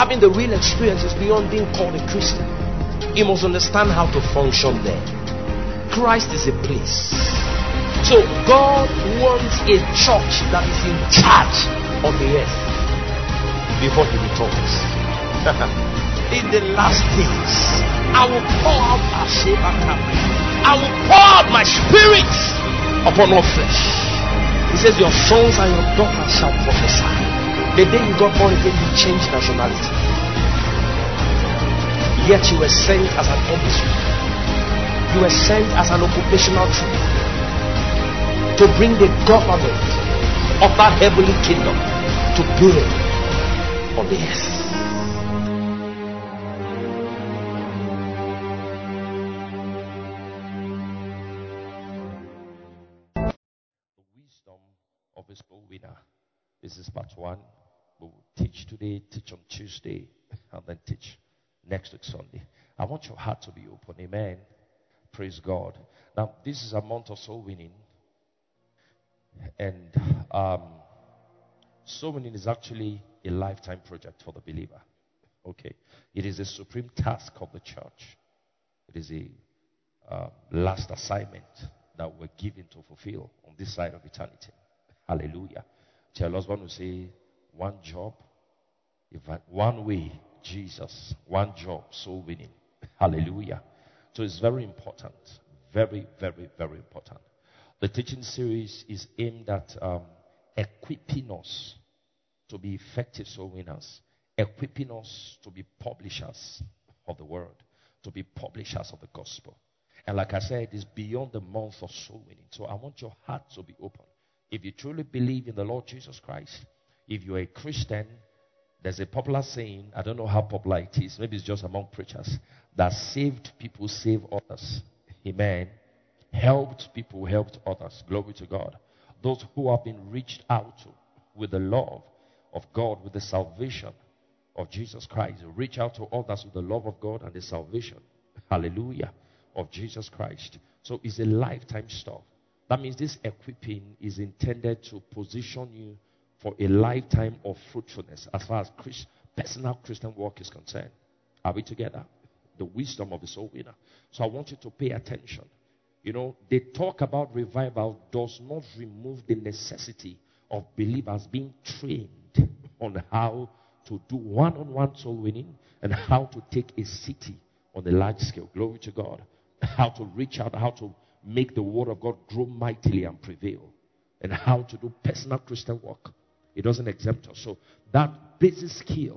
having the real experience is beyond being called a Christian. You must understand how to function there. Christ is a place. So God wants a church that is in charge of the earth before he returns. In the last days, I will pour out I will pour out my spirit upon all flesh. He says, your sons and your daughters shall prophesy. The day you got born again, you changed nationality. Yet you were sent as an emissary. You were sent as an occupational troop to bring the government of that heavenly kingdom to bear on the earth. The wisdom of a soul winner. This is part 1. We will teach today, teach on Tuesday, and then teach next week Sunday. I want your heart to be open. Amen. Praise God. Now, this is a month of soul winning. And soul winning is actually a lifetime project for the believer. Okay. It is a supreme task of the church. It is a last assignment that we're given to fulfill on this side of eternity. Hallelujah. Tell us one will say, one job, one way, Jesus, one job, soul winning. Hallelujah. So it's very important. Very, very, very important. The teaching series is aimed at equipping us to be effective soul winners, equipping us to be publishers of the word, to be publishers of the gospel. And like I said, it's beyond the month of soul winning. So I want your heart to be open. If you truly believe in the Lord Jesus Christ, if you're a Christian, there's a popular saying, I don't know how popular it is, maybe it's just among preachers, that saved people save others. Amen. Helped people helped others. Glory to God. Those who have been reached out to with the love of God, with the salvation of Jesus Christ. Reach out to others with the love of God and the salvation. Hallelujah. Of Jesus Christ. So it's a lifetime stuff. That means this equipping is intended to position you for a lifetime of fruitfulness as far as personal Christian work is concerned. Are we together? The wisdom of the soul winner. So I want you to pay attention. You know, they talk about revival does not remove the necessity of believers being trained on how to do one-on-one soul winning and how to take a city on a large scale. Glory to God. How to reach out, how to make the word of God grow mightily and prevail, and how to do personal Christian work. It doesn't exempt us. So that basic skill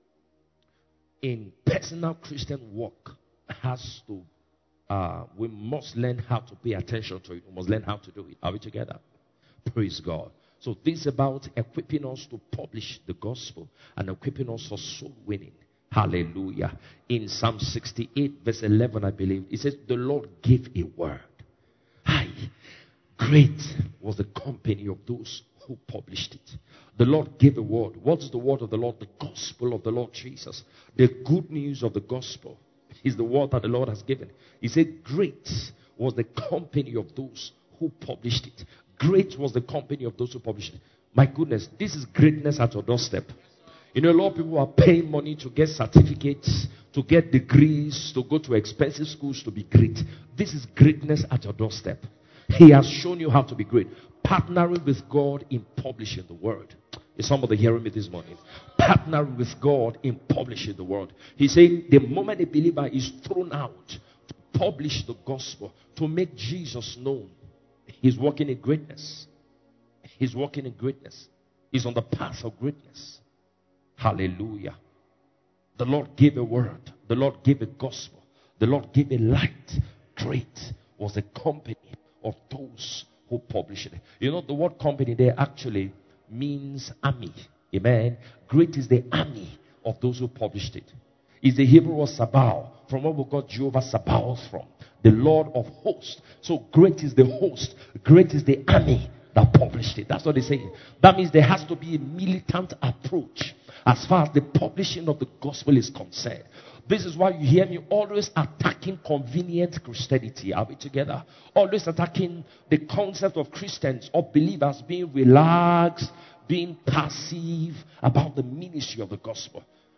in personal Christian work has to, we must learn how to pay attention to it. We must learn how to do it. Are we together? Praise God. So this is about equipping us to publish the gospel and equipping us for soul winning. Hallelujah. In Psalm 68 verse 11, I believe, it says, the Lord gave a word. Hi. Great was the company of those who published it. The Lord gave a word. What is the word of the Lord? The gospel of the Lord Jesus. The good news of the gospel is the word that the Lord has given. He said, great was the company of those who published it. Great was the company of those who published it. My goodness, this is greatness at your doorstep. You know, a lot of people are paying money to get certificates, to get degrees, to go to expensive schools to be great. This is greatness at your doorstep. He has shown you how to be great. Partnering with God in publishing the word. Is somebody hearing me this morning? Partnering with God in publishing the word. He's saying the moment a believer is thrown out to publish the gospel, to make Jesus known, he's walking in greatness. He's walking in greatness. He's on the path of greatness. Hallelujah. The Lord gave a word. The Lord gave a gospel. The Lord gave a light. Great was the company of those who published it. You know, the word company there actually means army. Amen. Great is the army of those who published it. Is the Hebrew word Sabaoth, from where we got Jehovah Sabaoth from. The Lord of hosts. So great is the host. Great is the army that published it. That's what they're saying. That means there has to be a militant approach as far as the publishing of the gospel is concerned. This is why you hear me always attacking convenient Christianity. Are we together? Always attacking the concept of Christians or believers being relaxed, being passive about the ministry of the gospel.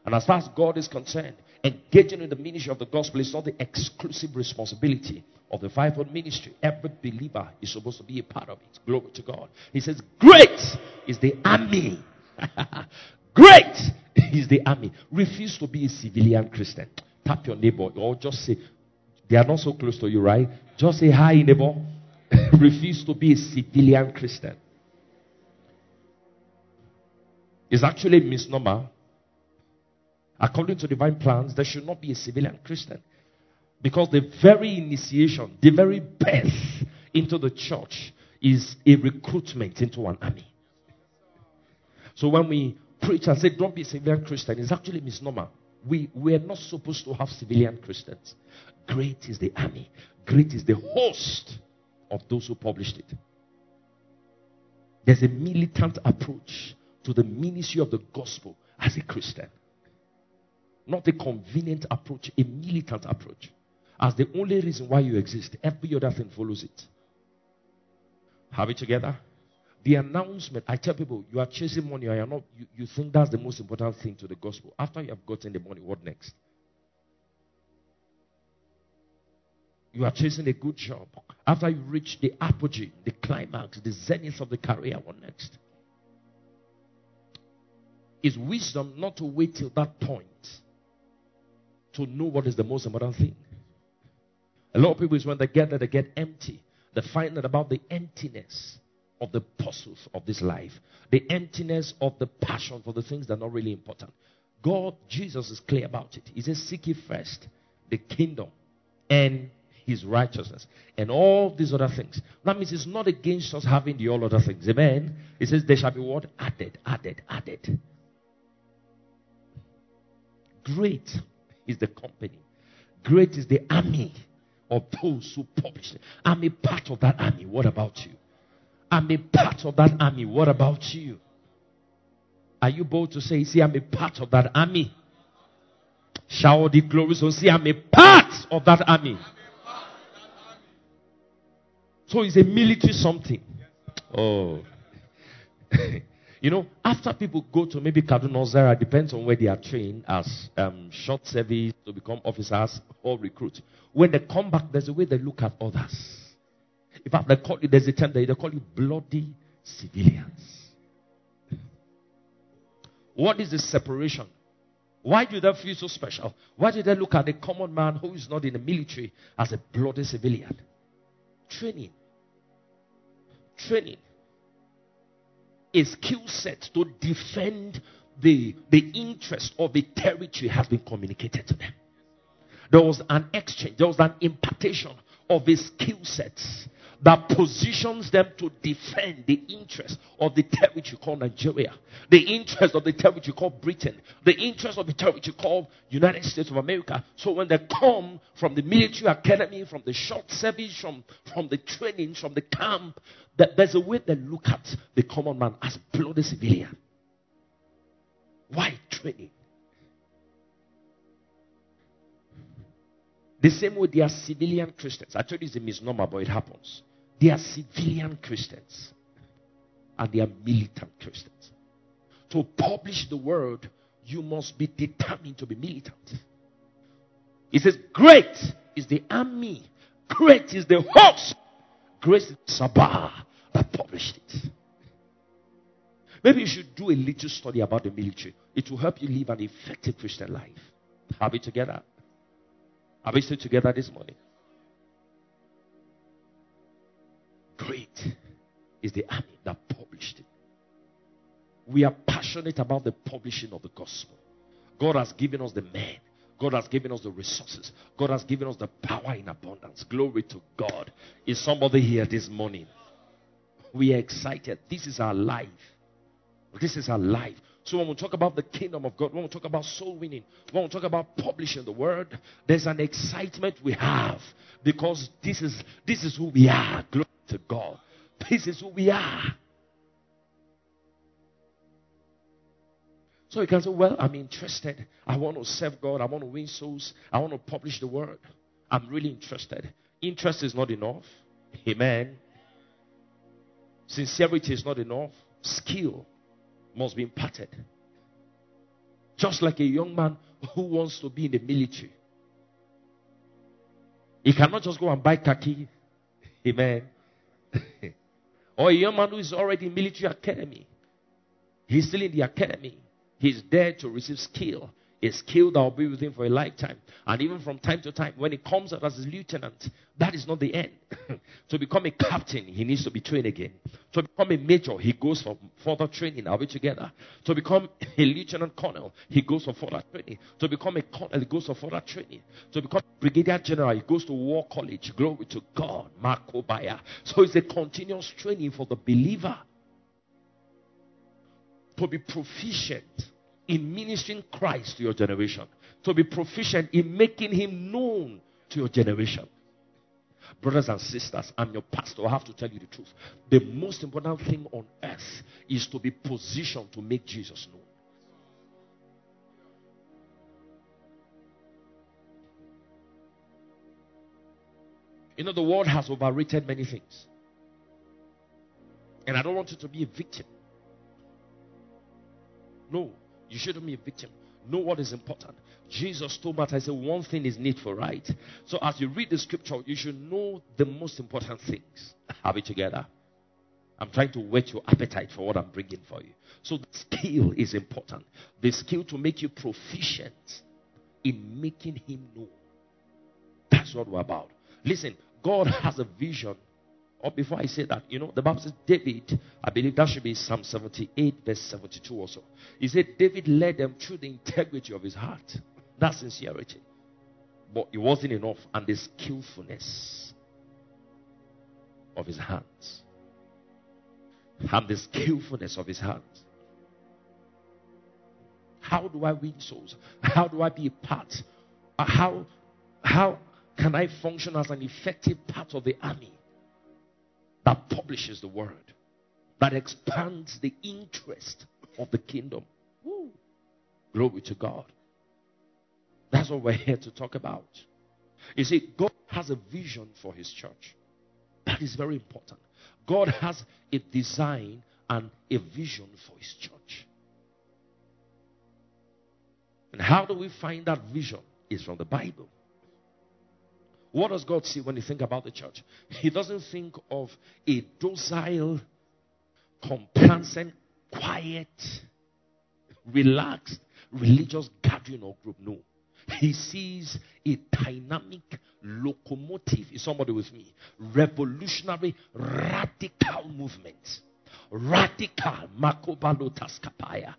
And as far as God is concerned, engaging in the ministry of the gospel is not the exclusive responsibility of the fivefold ministry. Every believer is supposed to be a part of it. Glory to God. He says, great is the army. Great is the army. Refuse to be a civilian Christian. Tap your neighbor or just say, they are not so close to you, right? Just say hi, neighbor. Refuse to be a civilian Christian. It's actually a misnomer. According to divine plans, there should not be a civilian Christian. Because the very initiation, the very birth into the church is a recruitment into an army. So when we preach and say, don't be a civilian Christian, it's actually a misnomer. We are not supposed to have civilian Christians. Great is the army. Great is the host of those who published it. There's a militant approach to the ministry of the gospel as a Christian. Not a convenient approach, a militant approach. As the only reason why you exist, every other thing follows it. Have it together? The announcement, I tell people, you are chasing money, or you think that's the most important thing to the gospel. After you have gotten the money, what next? You are chasing a good job. After you reach the apogee, the climax, the zenith of the career, what next? It's wisdom not to wait till that point to know what is the most important thing. A lot of people is when they get there, they get empty. They find out about the emptiness of the pursuits of this life. The emptiness of the passion for the things that are not really important. God, Jesus is clear about it. He says, seek ye first the kingdom and his righteousness and all these other things. That means it's not against us having the all other things. Amen. It says there shall be what? Added. Great is the company. Great is the army of those who publish it. I'm a part of that army. What about you? I'm a part of that army. What about you? Are you bold to say, see, I'm a part of that army? Shout the glory. So see, I'm a part of that army. So it's a military something. Oh. You know, after people go to maybe Kaduna or Zara, depends on where they are trained as short service to become officers or recruits. When they come back, there's a way they look at others. In fact, there's a term they call you bloody civilians. What is the separation? Why do they feel so special? Why do they look at a common man who is not in the military as a bloody civilian? Training. A skill set to defend the interest of the territory has been communicated to them. There was an exchange, there was an impartation of a skill set that positions them to defend the interest of the territory called Nigeria, the interest of the territory called Britain, the interest of the territory called United States of America. So when they come from the military academy, from the short service, from the training, from the camp, that there's a way they look at the common man as bloody civilian. Why training? The same way they are civilian Christians. I told you it's a misnomer, but it happens. They are civilian Christians. And they are militant Christians. To publish the word, you must be determined to be militant. He says, great is the army. Great is the host. Great is Sabah that published it. Maybe you should do a little study about the military. It will help you live an effective Christian life. Have it together. Are we still together this morning? Great is the army that published it. We are passionate about the publishing of the gospel. God has given us the men. God has given us the resources. God has given us the power in abundance. Glory to God. Is somebody here this morning? We are excited. This is our life. This is our life. So when we talk about the kingdom of God, when we talk about soul winning, when we talk about publishing the word, there's an excitement we have because this is who we are. Glory to God. This is who we are. So you can say, well, I'm interested. I want to serve God. I want to win souls. I want to publish the word. I'm really interested. Interest is not enough. Amen. Sincerity is not enough. Skill must be imparted. Just like a young man who wants to be in the military. He cannot just go and buy khaki. Amen. Or a young man who is already in military academy. He's still in the academy. He's there to receive skill. A skill that will be with him for a lifetime. And even from time to time, when he comes out as a lieutenant, that is not the end. To become a captain, he needs to be trained again. To become a major, he goes for further training. Are we together? To become a lieutenant colonel, he goes for further training. To become a colonel, he goes for further training. To become a brigadier general, he goes to war college. Glory to God. Makobaya. So it's a continuous training for the believer to be proficient in ministering Christ to your generation. To be proficient in making him known to your generation. Brothers and sisters, I'm your pastor. I have to tell you the truth. The most important thing on earth is to be positioned to make Jesus known. You know, the world has overrated many things. And I don't want you to be a victim. No. You shouldn't be a victim. Know what is important. Jesus told Martha, he said, one thing is needful, right? So as you read the scripture, you should know the most important things. Are we together? I'm trying to whet your appetite for what I'm bringing for you. So the skill is important. The skill to make you proficient in making him know. That's what we're about. Listen, God has a vision. Or before I say that, the Bible says David, I believe that should be Psalm 78 verse 72 also. He said David led them through the integrity of his heart. That's sincerity. But it wasn't enough. And the skillfulness of his hands. And the skillfulness of his hands. How do I win souls? How do I be a part? How can I function as an effective part of the army that publishes the word, that expands the interest of the kingdom? Woo. Glory to God. That's what we're here to talk about. You see, God has a vision for his church. That is very important. God has a design and a vision for his church. And how do we find that vision? It's from the Bible. What does God see when you think about the church? He doesn't think of a docile, complacent, quiet, relaxed, religious gathering or group. No. He sees a dynamic locomotive. Is somebody with me? Revolutionary, radical movement. Radical. Makobalo taskapaya.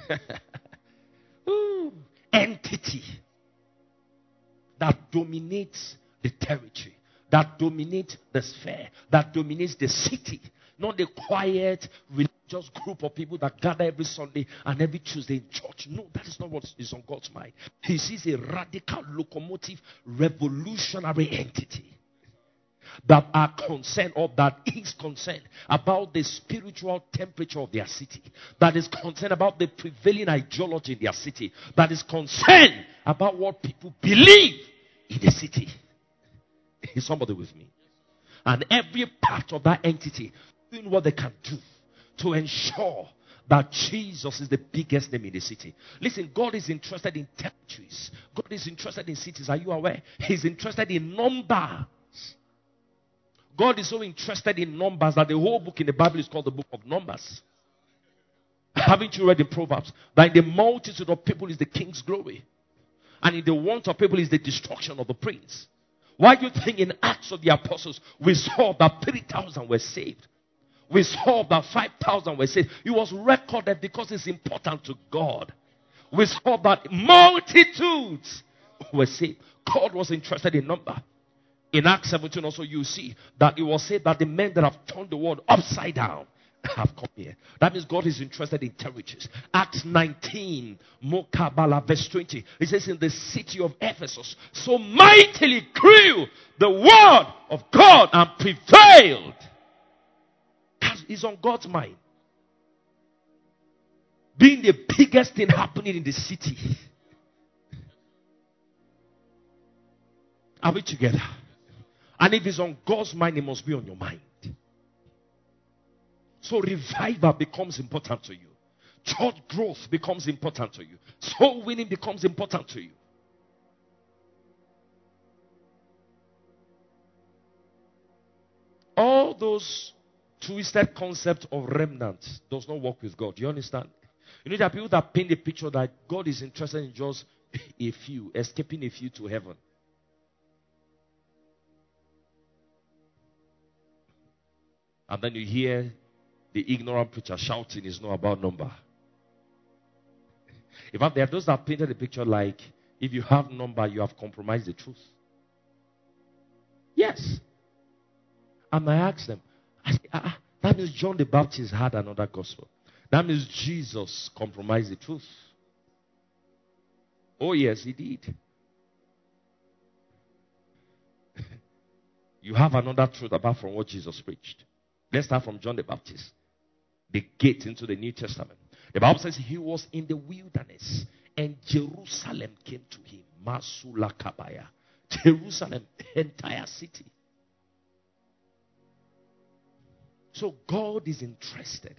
Entity that dominates the territory, that dominates the sphere, that dominates the city. Not the quiet, religious group of people that gather every Sunday and every Tuesday in church. No, that is not what is on God's mind. He sees a radical, locomotive, revolutionary entity that are concerned, or that is concerned about the spiritual temperature of their city, that is concerned about the prevailing ideology in their city, that is concerned about what people believe in the city. Is somebody with me? And every part of that entity doing what they can do to ensure that Jesus is the biggest name in the city. Listen, God is interested in territories. God is interested in cities. Are you aware? He's interested in numbers. God is so interested in numbers that the whole book in the Bible is called the book of Numbers. Haven't you read the Proverbs? That in the multitude of people is the king's glory, and in the want of people is the destruction of the prince. Why do you think in Acts of the Apostles we saw that 3,000 were saved? We saw that 5,000 were saved. It was recorded because it's important to God. We saw that multitudes were saved. God was interested in number. In Acts 17 also you see that it was said that the men that have turned the world upside down have come here. That means God is interested in territories. Acts 19, Mokabala, verse 20. It says, in the city of Ephesus, so mightily grew the word of God and prevailed. That is on God's mind. Being the biggest thing happening in the city. Are we together? And if it's on God's mind, it must be on your mind. So revival becomes important to you. Church growth becomes important to you. Soul winning becomes important to you. All those twisted concept of remnant does not work with God. Do you understand? You know, there are people that paint the picture that God is interested in just a few, escaping a few to heaven. And then you hear the ignorant preacher shouting, it's not about number. In fact, there are those that painted the picture like, if you have number, you have compromised the truth. Yes. And I asked them, I said, that means John the Baptist had another gospel. That means Jesus compromised the truth. Oh yes, he did. You have another truth apart from what Jesus preached. Let's start from John the Baptist. The gate into the New Testament. The Bible says he was in the wilderness and Jerusalem came to him. Masula Kabaya. Jerusalem, entire city. So God is interested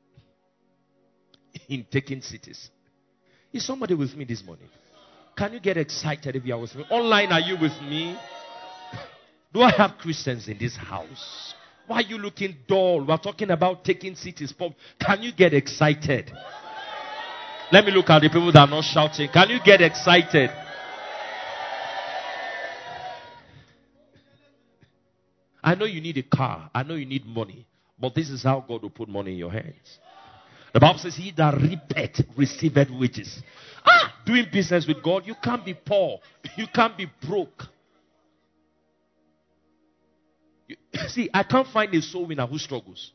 in taking cities. Is somebody with me this morning? Can you get excited if you are with me? Online, are you with me? Do I have Christians in this house? Why are you looking dull? We're talking about taking cities. Can you get excited? Let me look at the people that are not shouting. Can you get excited? I know you need a car. I know you need money. But this is how God will put money in your hands. The Bible says, he that reapeth receiveth wages. Doing business with God, you can't be poor. You can't be broke. See, I can't find a soul winner who struggles.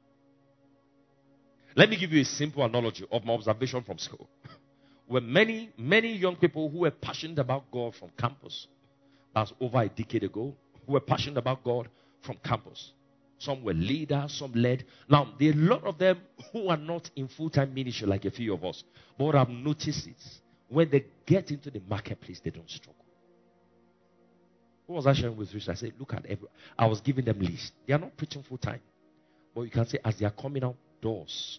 Let me give you a simple analogy of my observation from school. Where many young people who were passionate about God from campus, that's over a decade ago, who were passionate about God from campus. Some were leaders, some led. Now, there are a lot of them who are not in full-time ministry like a few of us. But what I've noticed is, when they get into the marketplace, they don't struggle. Who was I sharing with you? I said, look at everyone. I was giving them lists. They are not preaching full-time. But you can say, as they are coming out, doors.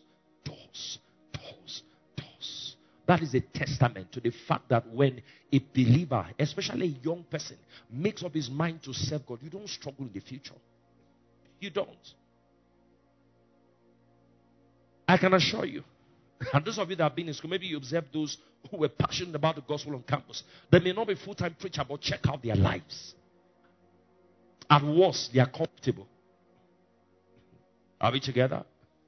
That is a testament to the fact that when a believer, especially a young person, makes up his mind to serve God, you don't struggle in the future. You don't. I can assure you. And those of you that have been in school, maybe you observe those who were passionate about the gospel on campus. They may not be full-time preacher, but check out their lives. At worst, they are comfortable. Are we together?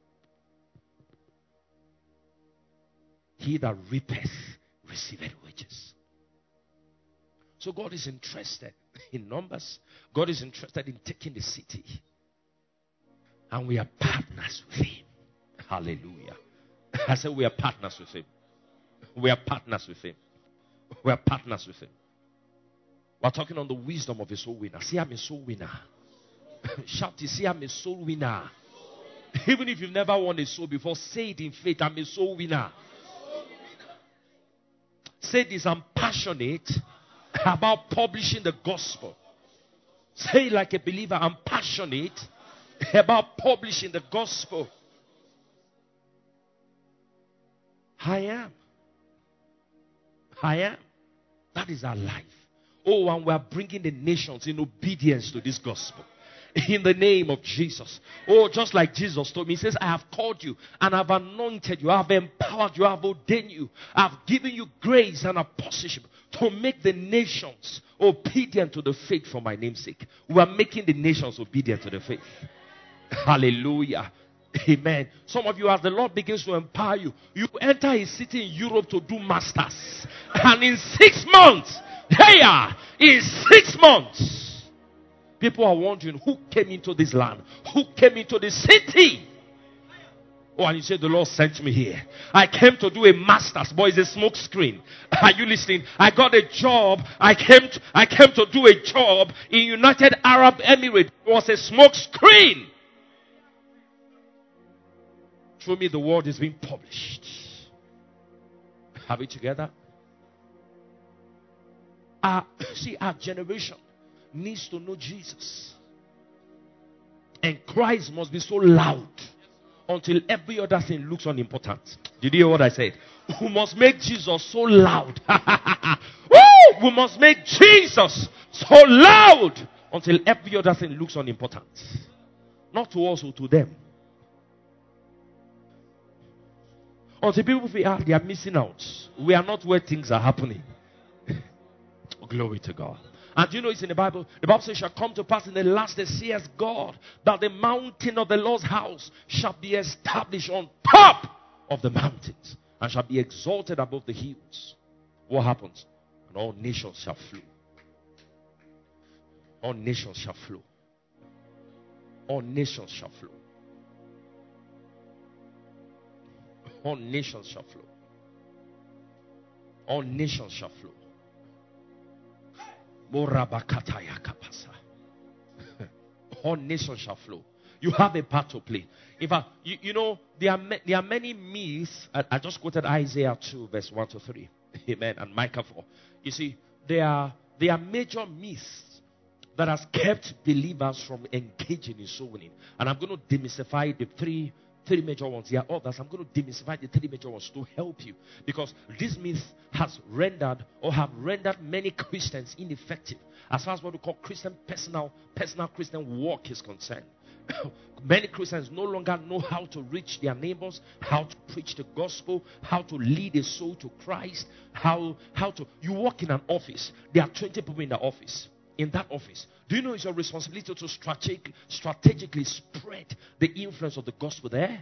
He that reapeth receiveth wages. So God is interested in numbers. God is interested in taking the city. And we are partners with him. Hallelujah. I said we are partners with him. We are partners with him. We are partners with him. We're talking on the wisdom of a soul winner. See, I'm a soul winner. Shout it, see, I'm a soul winner. Even if you've never won a soul before, say it in faith, I'm a soul winner. Say this, I'm passionate about publishing the gospel. Say it like a believer, I'm passionate about publishing the gospel. I am. That is our life. Oh, and we are bringing the nations in obedience to this gospel. In the name of Jesus. Oh, just like Jesus told me, he says, I have called you and I've anointed you, I have empowered you, I have ordained you, I have given you grace and apostleship to make the nations obedient to the faith for my name's sake. We are making the nations obedient to the faith. Hallelujah. Amen. Some of you, as the Lord begins to empower you, you enter a city in Europe to do masters. And in 6 months, in 6 months, people are wondering who came into this land, who came into the city. Oh, and you say the Lord sent me here. I came to do a master's, but it's a smoke screen. Are you listening? I got a job. I came to do a job in United Arab Emirates. It was a smoke screen. Through me, the word is being published. Are we together? Our generation needs to know Jesus. And Christ must be so loud until every other thing looks unimportant. Did you hear what I said? We must make Jesus so loud. Woo! We must make Jesus so loud until every other thing looks unimportant. Not to us or to them. Until people feel, they are missing out. We are not where things are happening. Glory to God. And you know it's in the Bible. The Bible says, shall come to pass in the last days, says God, that the mountain of the Lord's house shall be established on top of the mountains and shall be exalted above the hills. What happens? And all nations shall flow. All nations shall flow. All nations shall flow. All nations shall flow. All nations shall flow. All nations shall flow. You have a part to play. In fact, you know, there are many myths. I just quoted Isaiah 2, verse 1 to 3. Amen. And Micah 4. You see, there are major myths that has kept believers from engaging in soul winning. And I'm going to demystify the three major ones. There are others. I'm going to demystify the three major ones to help you. Because this myth has rendered or have rendered many Christians ineffective as far as what we call personal Christian walk is concerned. Many Christians no longer know how to reach their neighbors, how to preach the gospel, how to lead a soul to Christ, how to... You work in an office. There are 20 people in the office. In that office, do you know it's your responsibility to strategically spread the influence of the gospel there?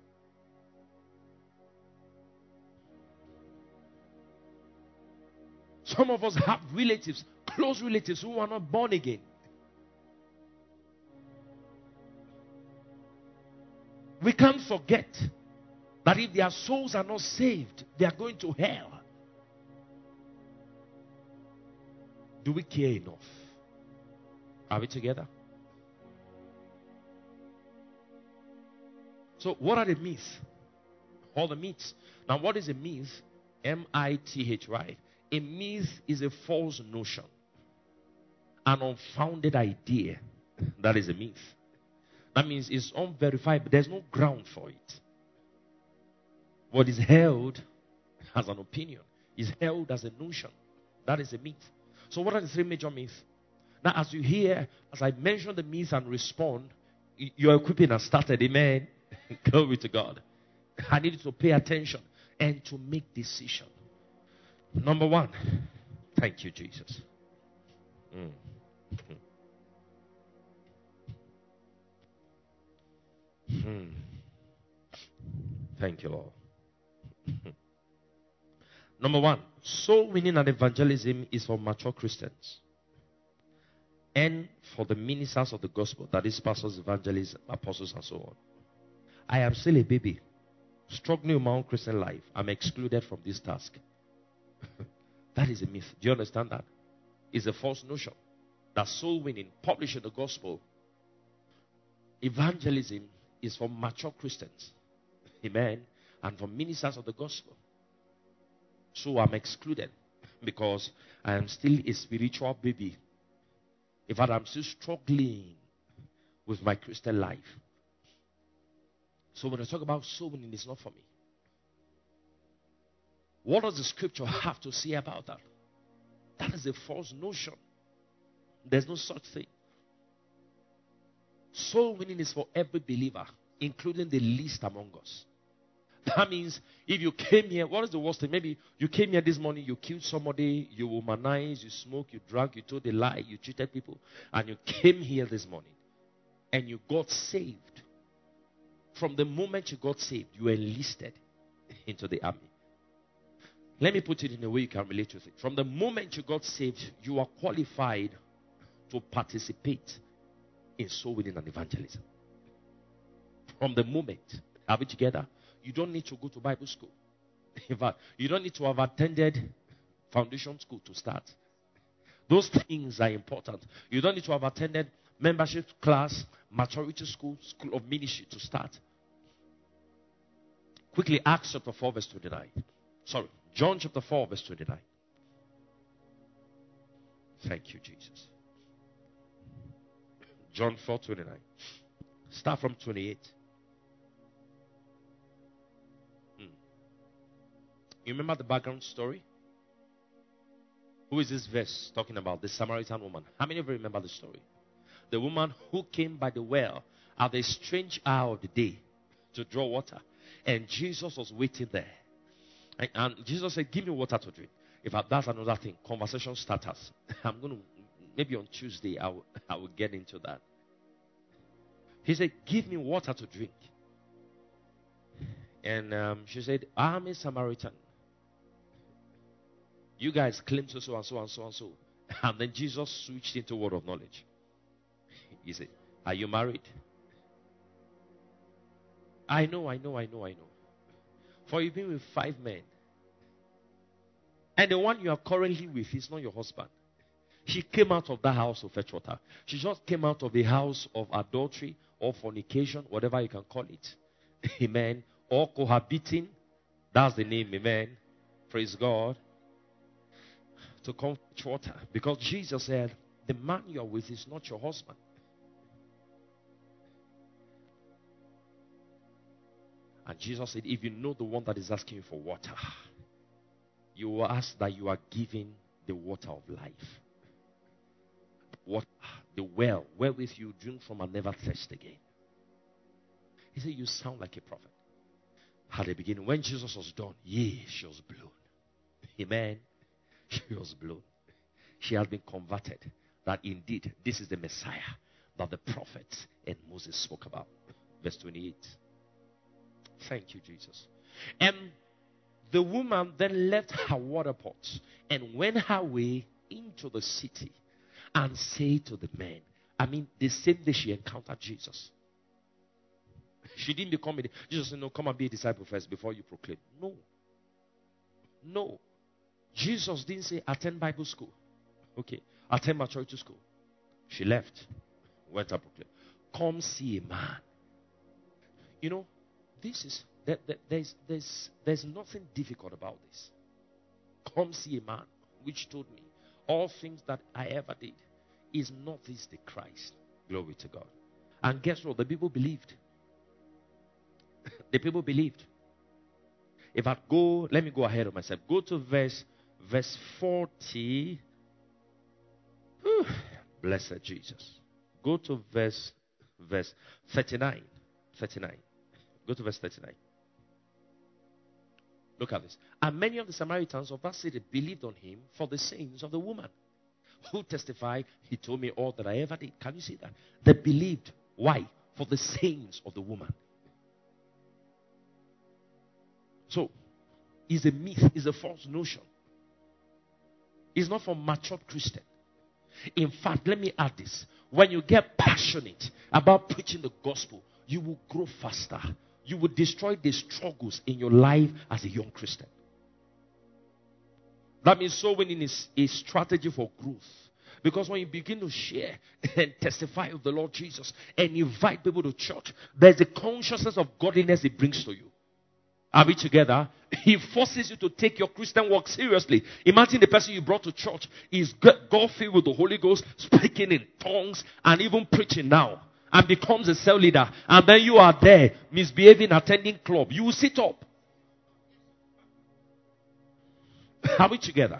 Some of us have relatives, close relatives who are not born again. We can't forget that if their souls are not saved, they are going to hell. Do we care enough? Are we together? So what are the myths? All the myths. Now what is a myth? M-I-T-H, right? A myth is a false notion. An unfounded idea. That is a myth. That means it's unverified, but there's no ground for it. What is held as an opinion is held as a notion. That is a myth. So what are the three major myths? Now, as you hear, as I mention the myths and respond, your equipping has started. Amen. Glory to God. I need you to pay attention and to make decision. Number one. Thank you, Jesus. Thank you, Lord. Number one, soul winning and evangelism is for mature Christians and for the ministers of the gospel, that is, pastors, evangelists, apostles, and so on. I am still a baby, struggling with my own Christian life. I'm excluded from this task. That is a myth. Do you understand that? It's a false notion that soul winning, publishing the gospel, evangelism is for mature Christians. Amen. And for ministers of the gospel. So I'm excluded because I am still a spiritual baby. In fact, I'm still struggling with my Christian life. So when I talk about soul winning, it's not for me. What does the scripture have to say about that? That is a false notion. There's no such thing. Soul winning is for every believer, including the least among us. That means if you came here, what is the worst thing? Maybe you came here this morning, you killed somebody, you womanized, you smoked, you drank, you told a lie, you cheated people, and you came here this morning and you got saved. From the moment you got saved, you enlisted into the army. Let me put it in a way you can relate with it. From the moment you got saved, you are qualified to participate in soul winning and evangelism. From the moment. Are we together? You don't need to go to Bible school. In fact, you don't need to have attended foundation school to start. Those things are important. You don't need to have attended membership class, maturity school, school of ministry to start. Quickly, Acts chapter 4 verse 29. Sorry, John chapter 4 verse 29. Thank you, Jesus. John 4:29. Start from 28. You remember the background story? Who is this verse talking about? The Samaritan woman. How many of you remember the story? The woman who came by the well at the strange hour of the day to draw water. And Jesus was waiting there. And Jesus said, give me water to drink. That's another thing. Conversation starters. I'm going to, maybe on Tuesday, I will get into that. He said, give me water to drink. And she said, I'm a Samaritan. You guys claim so and so and so and so. And then Jesus switched into word of knowledge. He said, are you married? I know. For you've been with 5 men. And the one you are currently with is not your husband. She came out of that house to fetch water. She just came out of the house of adultery or fornication, whatever you can call it. Amen. Or cohabiting. That's the name. Amen. Praise God. To come fetch water. Because Jesus said, the man you are with is not your husband. And Jesus said, if you know the one that is asking you for water, you will ask that you are giving the water of life. Water, the well, wherewith you drink from and never thirst again. He said, you sound like a prophet. At the beginning, when Jesus was done, she was blown. Amen. She was blown. She has been converted. That indeed, this is the Messiah that the prophets and Moses spoke about. Verse 28. Thank you, Jesus. And the woman then left her water pots and went her way into the city and said to the men, the same day she encountered Jesus. She didn't become Jesus said, no, come and be a disciple first before you proclaim. No. Jesus didn't say, attend Bible school. Okay. Attend maturity school. She left. Went to proclaim. Come see a man. You know, there's nothing difficult about this. Come see a man which told me all things that I ever did. Is not this the Christ? Glory to God. And guess what? The people believed. The people believed. If I go, let me go ahead of myself. Go to verse 40. Whew, blessed Jesus. Go to verse 39. 39. Go to verse 39. Look at this. And many of the Samaritans of that city believed on him for the sayings of the woman, who testified, he told me all that I ever did. Can you see that? They believed. Why? For the sayings of the woman. So, it's a myth, it's a false notion. It's not for matured Christian. In fact, let me add this. When you get passionate about preaching the gospel, you will grow faster. You will destroy the struggles in your life as a young Christian. That means soul winning is a strategy for growth. Because when you begin to share and testify of the Lord Jesus and invite people to church, there's a consciousness of godliness it brings to you. Are we together? He forces you to take your Christian work seriously. Imagine the person you brought to church is God-filled with the Holy Ghost, speaking in tongues and even preaching now, and becomes a cell leader. And then you are there misbehaving, attending club. You will sit up. Are we together?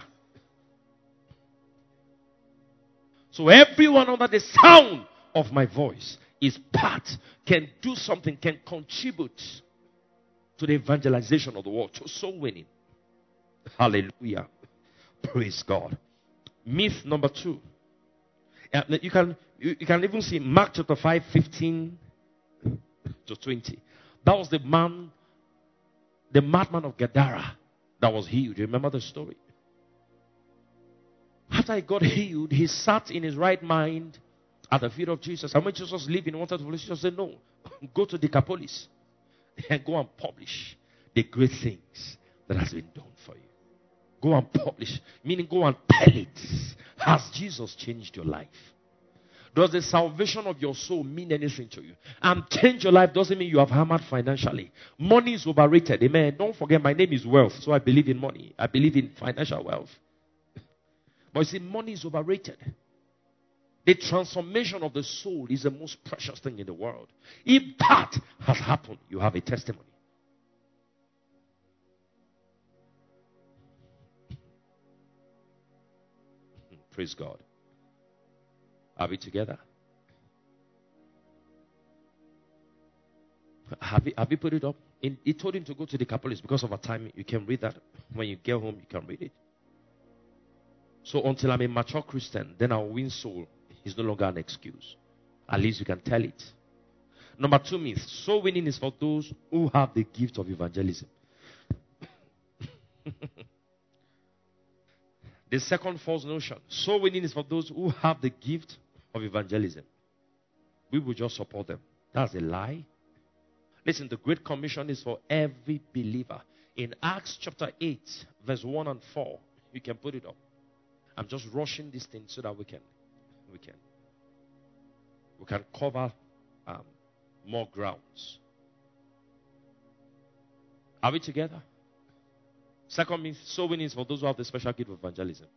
So everyone under the sound of my voice is part, can do something, can contribute to the evangelization of the world, to soul winning. Hallelujah. Praise God. Myth number 2. You can even see Mark chapter 5, 15 to 20. That was the madman of Gadara that was healed. You remember the story? After he got healed, he sat in his right mind at the feet of Jesus. And when Jesus was leaving, he wanted to finish. Jesus said, no, go to Decapolis and go and publish the great things that has been done for you. Go and publish, meaning go and tell it. Has Jesus changed your life? Does the salvation of your soul mean anything to you? And change your life doesn't mean you have hammered financially. Money is overrated. Amen. Don't forget, my name is wealth, so I believe in money. I believe in financial wealth. But you see, money is overrated. The transformation of the soul is the most precious thing in the world. If that has happened, you have a testimony. Praise God. Are we together? Have you put it up? He told him to go to Decapolis because of a time. You can read that. When you get home, you can read it. So until I'm a mature Christian, then I'll win soul. It's no longer an excuse. At least you can tell it. Number 2 myth. Soul winning is for those who have the gift of evangelism. The second false notion. Soul winning is for those who have the gift of evangelism. We will just support them. That's a lie. Listen, the Great Commission is for every believer. In Acts chapter 8, verse 1 and 4, you can put it up. I'm just rushing this thing so that we can cover more grounds. Are we together? Second means soul winning is for those who have the special gift of evangelism.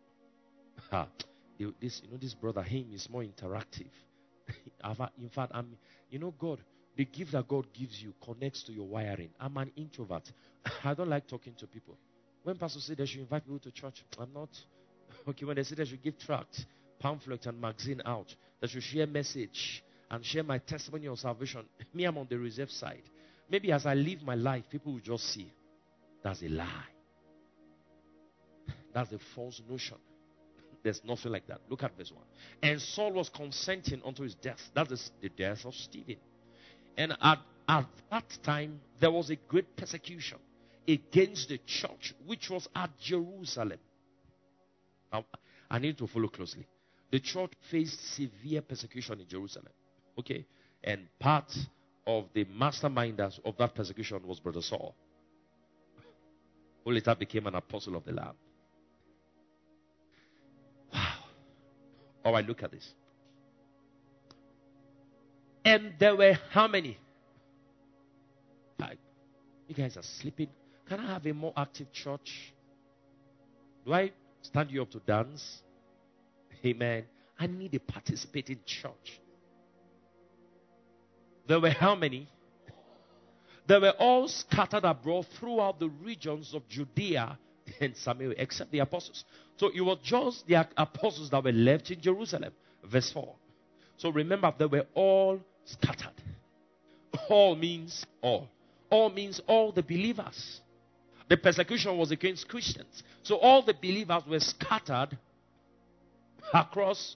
This brother, him is more interactive. In fact, God, the gift that God gives you connects to your wiring. I'm an introvert. I don't like talking to people. When pastors say they should invite people to church, I'm not. Okay, when they say they should give tracts, pamphlets, and magazine out, they should share message and share my testimony of salvation. Me, I'm on the reserve side. Maybe as I live my life, people will just see. That's a lie. That's a false notion. There's nothing like that. Look at verse 1. And Saul was consenting unto his death. That is the death of Stephen. And at that time, there was a great persecution against the church, which was at Jerusalem. Now, I need to follow closely. The church faced severe persecution in Jerusalem. Okay? And part of the masterminders of that persecution was Brother Saul, who later became an apostle of the Lamb. Wow. All right, look at this. And there were how many? You guys are sleeping. Can I have a more active church? Do I stand you up to dance? Amen. I need a participating church. There were how many? They were all scattered abroad throughout the regions of Judea and Samaria, except the apostles. So it was just the apostles that were left in Jerusalem. Verse 4. So remember, they were all scattered. All means all. All means all the believers. The persecution was against Christians. So all the believers were scattered across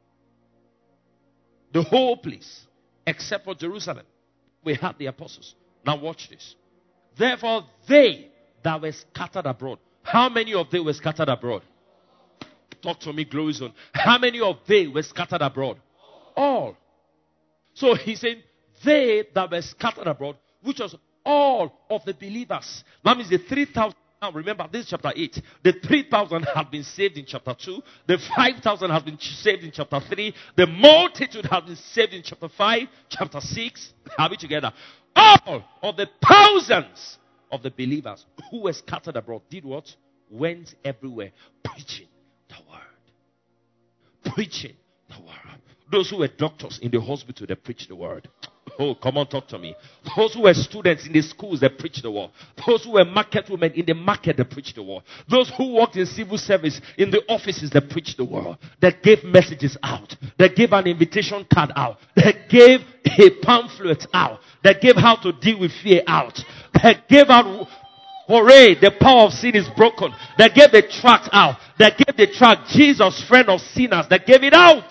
the whole place, except for Jerusalem. We had the apostles. Now watch this. Therefore, they that were scattered abroad. How many of them were scattered abroad? Talk to me, Glory Zone. How many of they were scattered abroad? All. So he said, they that were scattered abroad, which was all of the believers. That means the 3,000. Now remember, this is chapter 8. The 3,000 have been saved in chapter 2. The 5,000 have been saved in chapter 3. The multitude have been saved in chapter 5, chapter 6. Are we together? All of the thousands of the believers who were scattered abroad did what? Went everywhere preaching the word. Preaching the word. Those who were doctors in the hospital, they preached the word. Oh, come on, talk to me. Those who were students in the schools, they preached the word. Those who were market women in the market, they preached the word. Those who worked in civil service, in the offices, they preached the word. They gave messages out. They gave an invitation card out. They gave a pamphlet out. They gave how to deal with fear out. They gave out, hooray, the power of sin is broken. They gave the tract out. They gave the tract, Jesus, friend of sinners. They gave it out.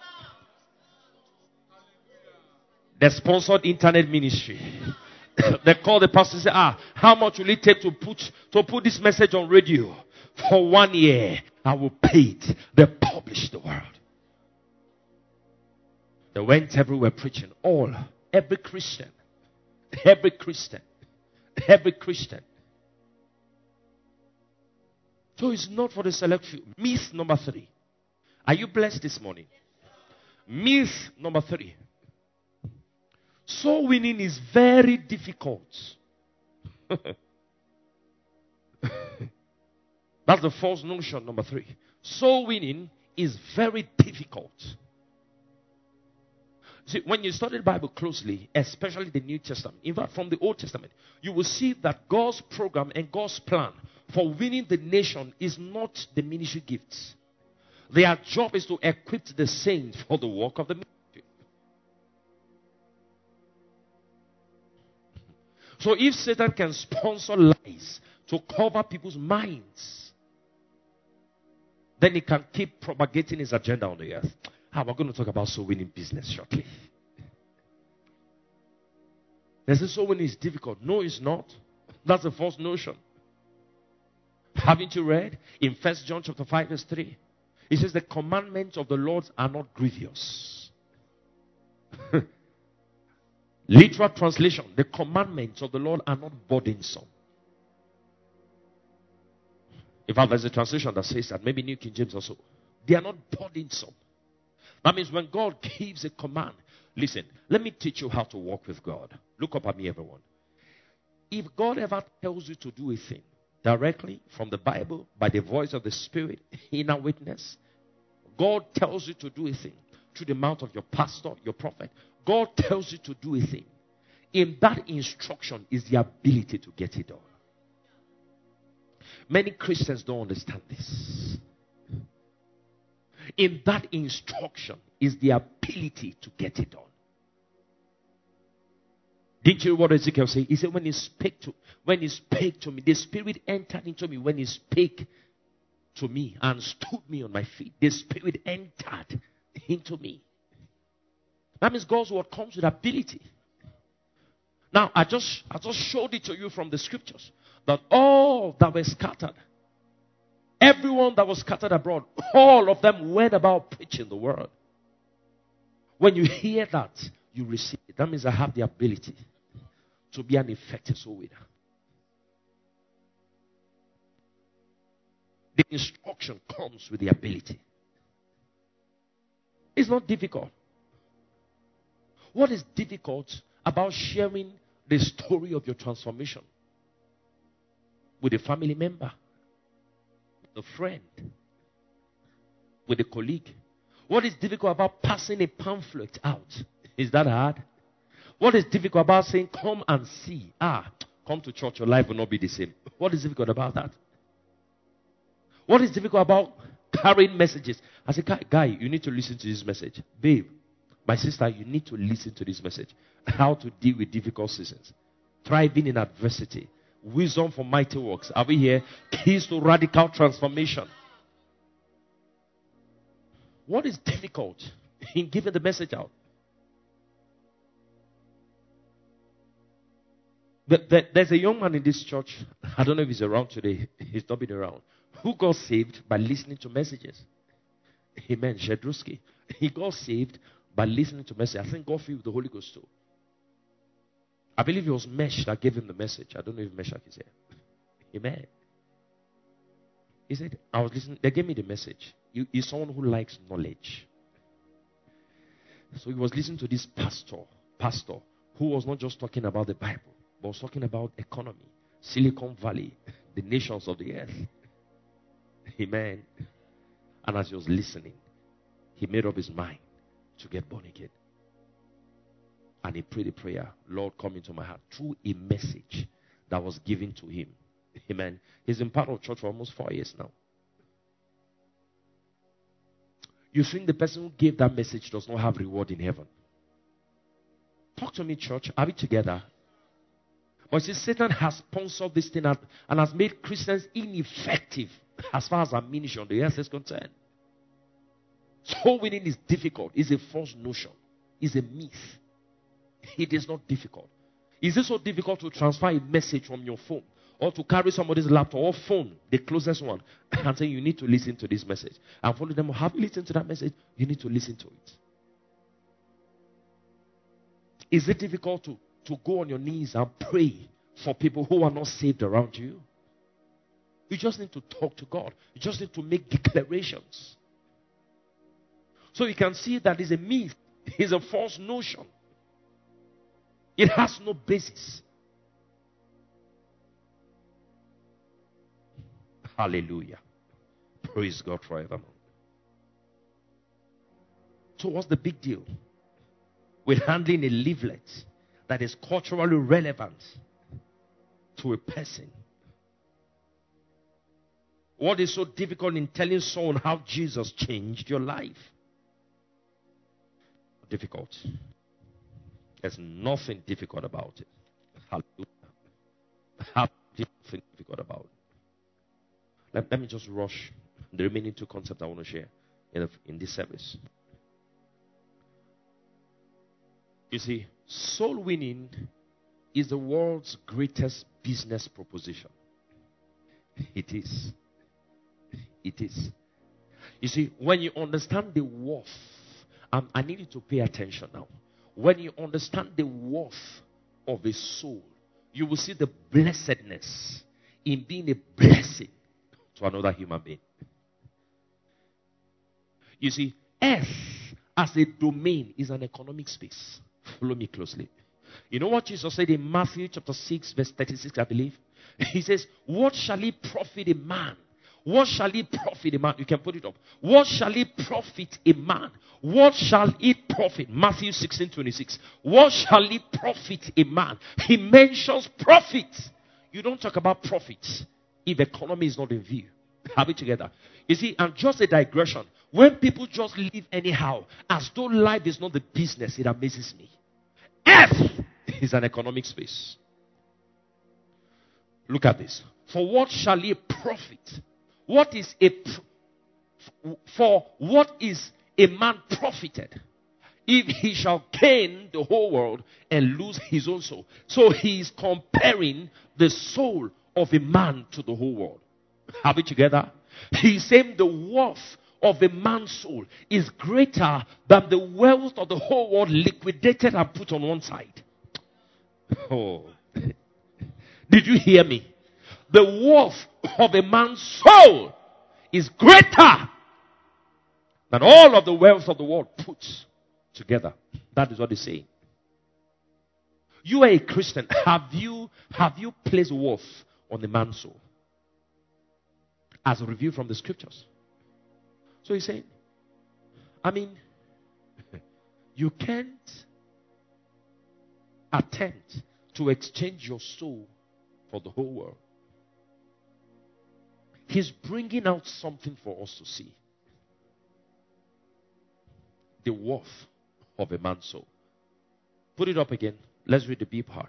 They sponsored internet ministry. They called the pastor and said, how much will it take to put this message on radio? For 1 year, I will pay it. They published the word. They went everywhere preaching. Every Christian. Every Christian. Every Christian. So it's not for the select few. Myth number 3. Are you blessed this morning? Myth number 3. Soul winning is very difficult. That's the false notion, number 3. Soul winning is very difficult. See, when you study the Bible closely, especially the New Testament, in fact from the Old Testament, you will see that God's program and God's plan for winning the nation is not the ministry gifts. Their job is to equip the saints for the work of the ministry. So if Satan can sponsor lies to cover people's minds, then he can keep propagating his agenda on the earth. We're going to talk about soul winning business shortly. They say soul winning is difficult. No, it's not. That's a false notion. Haven't you read in 1 John chapter 5 verse 3? It says the commandments of the Lord are not grievous. Literal translation, the commandments of the Lord are not burdensome. In fact, there's a translation that says that, maybe New King James also. They are not burdensome. That means when God gives a command, listen, let me teach you how to walk with God. Look up at me, everyone. If God ever tells you to do a thing directly from the Bible, by the voice of the Spirit, inner witness, God tells you to do a thing through the mouth of your pastor, your prophet. God tells you to do a thing. In that instruction is the ability to get it done. Many Christians don't understand this. In that instruction is the ability to get it done. Did you hear what Ezekiel said? He said, when he spake to me, the Spirit entered into me when he spake to me and stood me on my feet. The Spirit entered into me. That means God's word comes with ability. Now, I just showed it to you from the scriptures that all that were scattered, everyone that was scattered abroad, all of them went about preaching the word. When you hear that, you receive it. That means I have the ability to be an effective soul winner. The instruction comes with the ability. It's not difficult. What is difficult about sharing the story of your transformation with a family member, with a friend, with a colleague? What is difficult about passing a pamphlet out? Is that hard? What is difficult about saying, come and see? Come to church, your life will not be the same. What is difficult about that? What is difficult about carrying messages? I say, guy, you need to listen to this message. Babe, my sister, you need to listen to this message. How to deal with difficult seasons. Thriving in adversity. Wisdom for mighty works. Are we here? Keys to radical transformation. What is difficult in giving the message out? There's a young man in this church. I don't know if he's around today. He's not been around. Who got saved by listening to messages. Amen. Shedruski. He got saved by listening to messages. I think God filled with the Holy Ghost too. I believe it was Mesh that gave him the message. I don't know if Meshach is here. Amen. He said, I was listening. They gave me the message. He's someone who likes knowledge. So he was listening to this pastor who was not just talking about the Bible, but was talking about economy, Silicon Valley, the nations of the earth. Amen. And as he was listening, he made up his mind to get born again. And he prayed a prayer, Lord, come into my heart, through a message that was given to him. Amen. He's been part of church for almost 4 years now. You think the person who gave that message does not have reward in heaven? Talk to me, church. Are we together? But see, Satan has sponsored this thing and has made Christians ineffective as far as our ministry on the earth is concerned. Soul winning is difficult. It's a false notion. It's a myth. It is not difficult. Is it so difficult to transfer a message from your phone or to carry somebody's laptop or phone, the closest one, and say you need to listen to this message? And follow them. Have you listened to that message? You need to listen to it. Is it difficult to go on your knees and pray for people who are not saved around you? You just need to talk to God. You just need to make declarations. So you can see that is a myth. It's a false notion. It has no basis. Hallelujah. Praise God forevermore. So what's the big deal with handling a leaflet that is culturally relevant to a person? What is so difficult in telling someone how Jesus changed your life? Difficult. There's nothing difficult about it. Hallelujah. Nothing difficult about it. Let me just rush the remaining two concepts I want to share in this service. You see, soul winning is the world's greatest business proposition. It is. It is. You see, when you understand the worth, I need you to pay attention now. When you understand the worth of a soul, you will see the blessedness in being a blessing to another human being. You see, earth as a domain is an economic space. Follow me closely. You know what Jesus said in Matthew chapter 6 verse 36, I believe? He says, what shall it profit a man? What shall it profit a man? You can put it up. What shall it profit a man? What shall it profit? Matthew 16:26. What shall it profit a man? He mentions profit. You don't talk about profits if economy is not in view. Have it together. You see, and just a digression. When people just live anyhow, as though life is not the business, it amazes me. Earth is an economic space. Look at this. For what shall it profit? What is a man profited if he shall gain the whole world and lose his own soul? So he is comparing the soul of a man to the whole world. Have it together? He's saying the worth of a man's soul is greater than the wealth of the whole world liquidated and put on one side. Oh. Did you hear me? The worth of a man's soul is greater than all of the wealth of the world put together. That is what he's saying. You are a Christian. Have you placed worth on the man's soul? As a review from the scriptures. So he's saying, you can't attempt to exchange your soul for the whole world. He's bringing out something for us to see. The worth of a man's soul. Put it up again. Let's read the B part.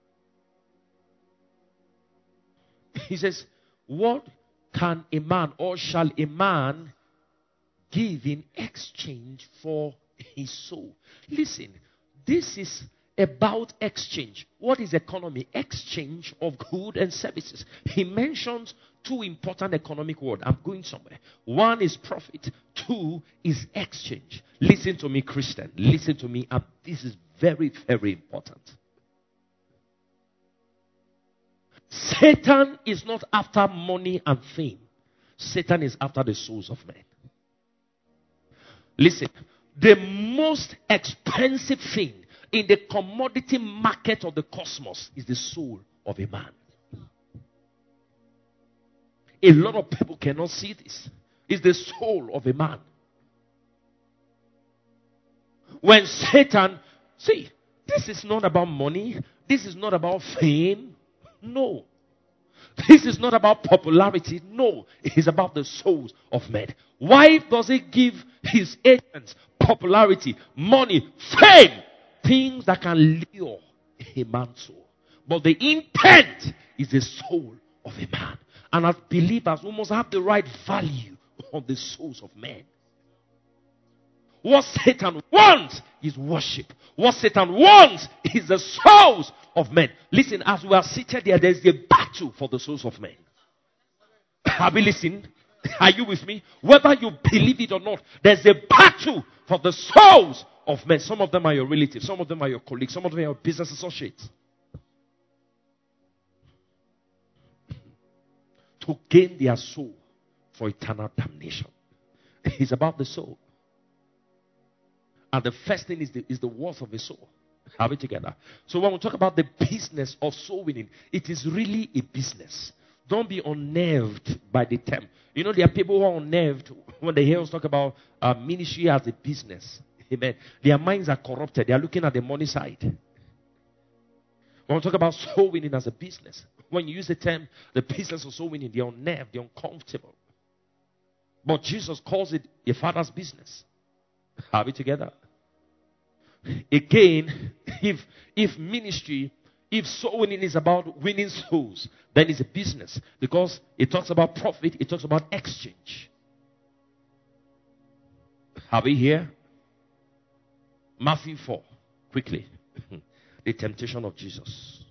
He says, what can a man or shall a man give in exchange for his soul? Listen, this is about exchange. What is economy? Exchange of goods and services. He mentions two important economic words. I'm going somewhere. One is profit. Two is exchange. Listen to me, Christian. Listen to me. And this is very, very important. Satan is not after money and fame. Satan is after the souls of men. Listen, the most expensive thing in the commodity market of the cosmos is the soul of a man. A lot of people cannot see this. It's the soul of a man. When Satan, see, this is not about money. This is not about fame. No. This is not about popularity. No. It is about the souls of men. Why does he give his agents popularity, money, fame? Things that can lure a man's soul. But the intent is the soul of a man. And as believers, we must have the right value on the souls of men. What Satan wants is worship. What Satan wants is the souls of men. Listen, as we are seated there, there's a battle for the souls of men. Have you listened? Are you with me? Whether you believe it or not, there's a battle for the souls of men. Some of them are your relatives. Some of them are your colleagues. Some of them are your business associates. To gain their soul for eternal damnation. It's about the soul. And the first thing is the worth of a soul. Have it together. So when we talk about the business of soul winning, it is really a business. Don't be unnerved by the term. You know, there are people who are unnerved when they hear us talk about ministry as a business. Amen. Their minds are corrupted. They are looking at the money side. When we talk about soul winning as a business, when you use the term, the business of soul winning, they're unnerved, they're uncomfortable. But Jesus calls it a father's business. Are we together? Again, if ministry, if soul winning is about winning souls, then it's a business. Because it talks about profit, it talks about exchange. Are we here? Matthew 4, quickly. The temptation of Jesus.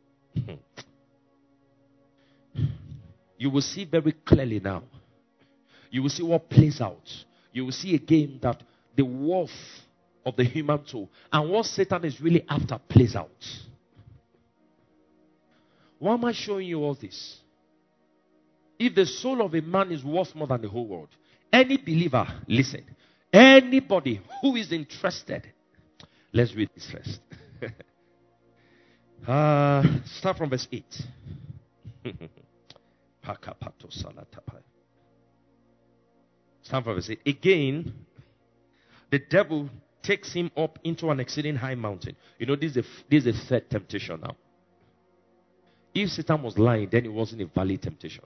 You will see very clearly now. You will see what plays out. You will see again that the worth of the human soul and what Satan is really after plays out. Why am I showing you all this? If the soul of a man is worth more than the whole world, any believer, listen, anybody who is interested, let's read this first. Start from verse 8. Start from verse 8. Again, the devil takes him up into an exceeding high mountain. You know, this is a third temptation now. If Satan was lying, then it wasn't a valid temptation.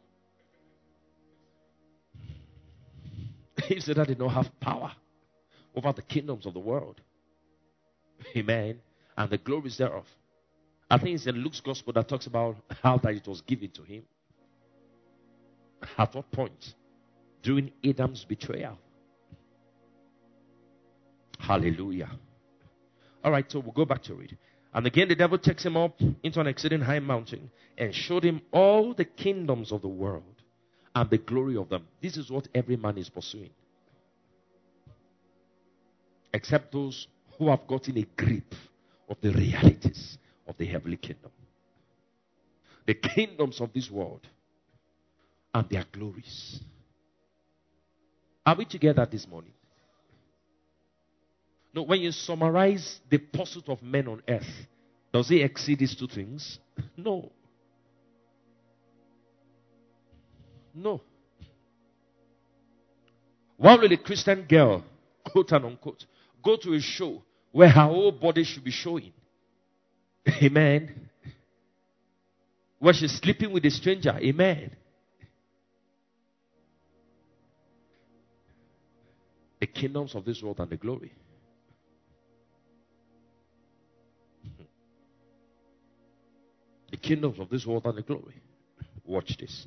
If Satan did not have power over the kingdoms of the world, amen, and the glories thereof. I think it's in Luke's gospel that talks about how that it was given to him. At what point? During Adam's betrayal. Hallelujah. All right, so we'll go back to read. And again, the devil takes him up into an exceeding high mountain and showed him all the kingdoms of the world and the glory of them. This is what every man is pursuing. Except those who have gotten a grip of the realities of the heavenly kingdom. The kingdoms of this world and their glories. Are we together this morning? No, when you summarize the pursuit of men on earth, does it exceed these two things? No. No. Why will a Christian girl, quote and unquote, go to a show where her whole body should be showing? Amen. Where she's sleeping with a stranger? Amen. The kingdoms of this world and the glory. The kingdoms of this world and the glory. Watch this.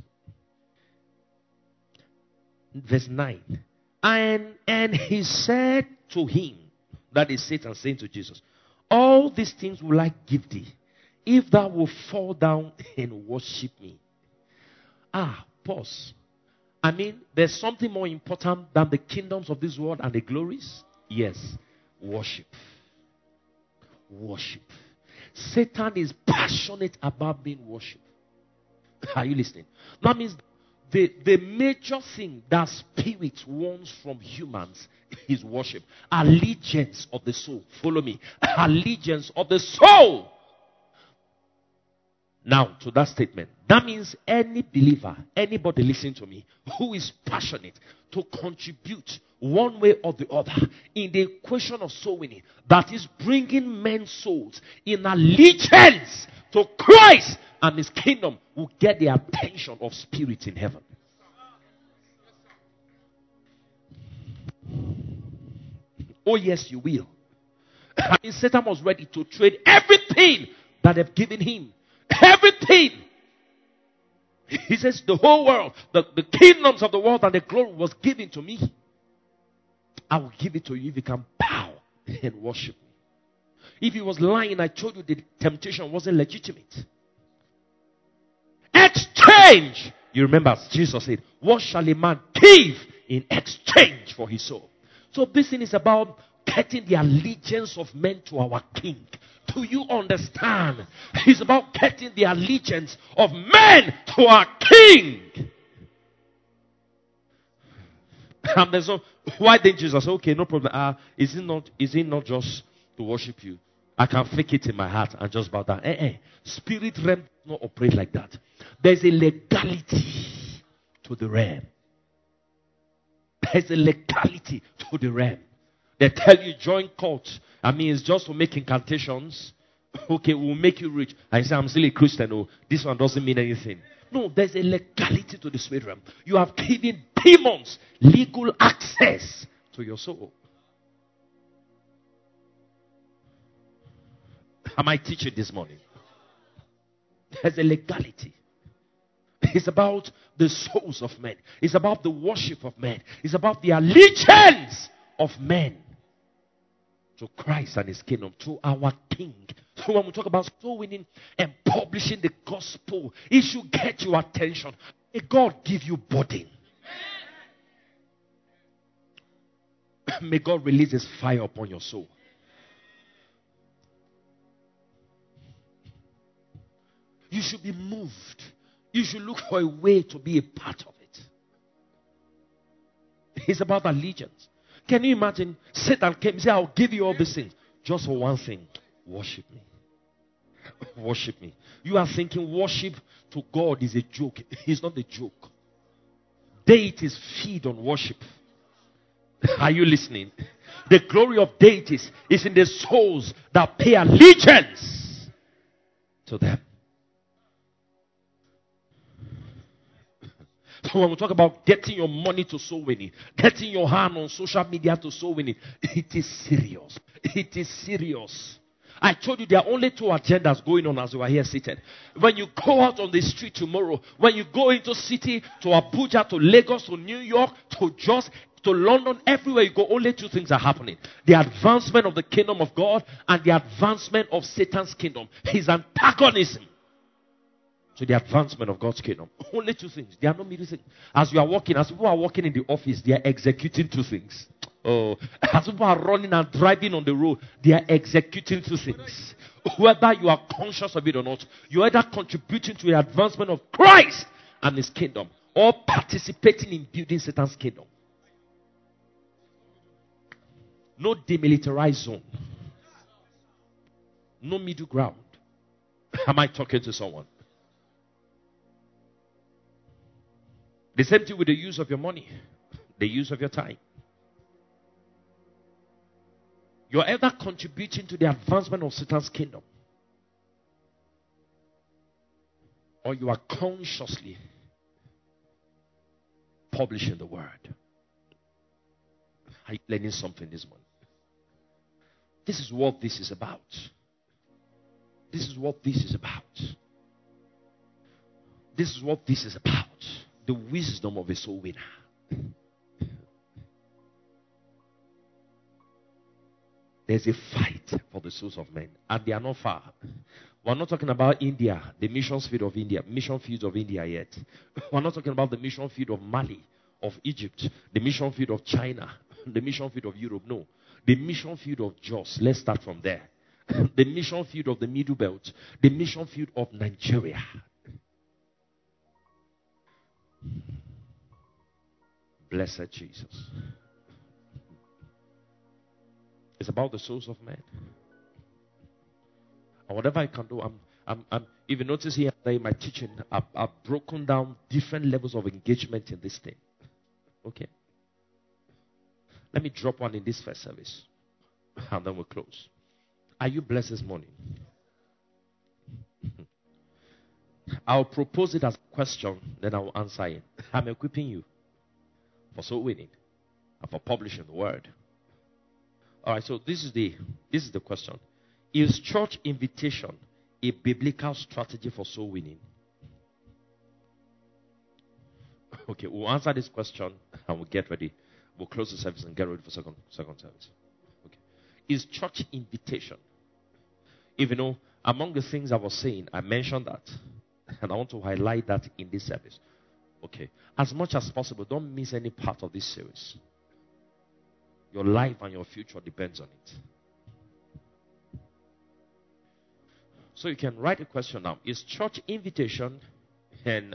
Verse 9. And he said to him, that is Satan saying to Jesus, all these things will I give thee, if thou wilt fall down and worship me. Pause. I mean, there's something more important than the kingdoms of this world and the glories? Yes. Worship. Worship. Satan is passionate about being worshipped. Are you listening? That means the major thing that spirit wants from humans is worship. Allegiance of the soul. Follow me. Allegiance of the soul. Now, to that statement, that means any believer, anybody listening to me, who is passionate to contribute one way or the other in the equation of soul winning, that is bringing men's souls in allegiance to Christ and His kingdom, will get the attention of spirits in heaven. Oh yes, you will. I mean, Satan was ready to trade everything that they've given him. Everything. He says the whole world, the kingdoms of the world and the glory was given to me. I will give it to you if you can bow and worship me. If he was lying, I told you the temptation wasn't legitimate. Exchange. You remember Jesus said, what shall a man give in exchange for his soul? So this thing is about getting the allegiance of men to our King. Do you understand? It's about getting the allegiance of men to our King. And there's no, why didn't Jesus say, okay, no problem. Is it not just to worship you? I can fake it in my heart and just bow down. Spirit realm does not operate like that. There's a legality to the realm. There's a legality to the realm. They tell you join cults. I mean, it's just to make incantations. Okay, we'll make you rich. I say, I'm still a Christian. Oh, this one doesn't mean anything. No, there's a legality to the spirit realm. You have given demons legal access to your soul. Am I teaching this morning? There's a legality. It's about the souls of men. It's about the worship of men. It's about the allegiance of men to Christ and his kingdom, to our King. So when we talk about soul winning and publishing the gospel, it should get your attention. May God give you burden. May God release his fire upon your soul. You should be moved. You should look for a way to be a part of it. It's about allegiance. Can you imagine? Satan came and said, I'll give you all these things. Just for one thing. Worship me. Worship me. You are thinking worship to God is a joke. It's not a joke. Deities feed on worship. Are you listening? The glory of deities is in the souls that pay allegiance to them. So when we talk about getting your money to soul winning, getting your hand on social media to soul winning, it is serious. It is serious. I told you there are only two agendas going on as you are here seated. When you go out on the street tomorrow, when you go into city, to Abuja, to Lagos, to New York, to Jos, to London, everywhere you go, only two things are happening. The advancement of the kingdom of God and the advancement of Satan's kingdom. His antagonism to the advancement of God's kingdom. Only two things. There are no middle things. As you are walking, as people are walking in the office, they are executing two things. Oh, as people are running and driving on the road, they are executing two things. Whether you are conscious of it or not, you are either contributing to the advancement of Christ and his kingdom, or participating in building Satan's kingdom. No demilitarized zone. No middle ground. Am I talking to someone? The same thing with the use of your money, the use of your time. You're either contributing to the advancement of Satan's kingdom, or you are consciously publishing the word. Are you learning something this morning? This is what this is about. This is what this is about. This is what this is about. The wisdom of a soul winner. There's a fight for the souls of men, and they are not far. We're not talking about India, the mission field of India, mission fields of India yet. We're not talking about the mission field of Mali, of Egypt, the mission field of China, the mission field of Europe. No, the mission field of Jos. Let's start from there. The mission field of the Middle Belt, the mission field of Nigeria. Blessed Jesus. It's about the souls of men. And whatever I can do, if you notice here in my teaching, I've broken down different levels of engagement in this thing. Okay. Let me drop one in this first service. And then we'll close. Are you blessed this morning? I'll propose it as a question, then I will answer it. I'm equipping you for soul winning and for publishing the word. Alright, so this is the question. Is church invitation a biblical strategy for soul winning? Okay, we'll answer this question and we'll get ready. We'll close the service and get ready for second service. Okay. Is church invitation? If you know, among the things I was saying, I mentioned that. And I want to highlight that in this service. Okay. As much as possible, don't miss any part of this series. Your life and your future depends on it. So you can write a question now. Is church invitation and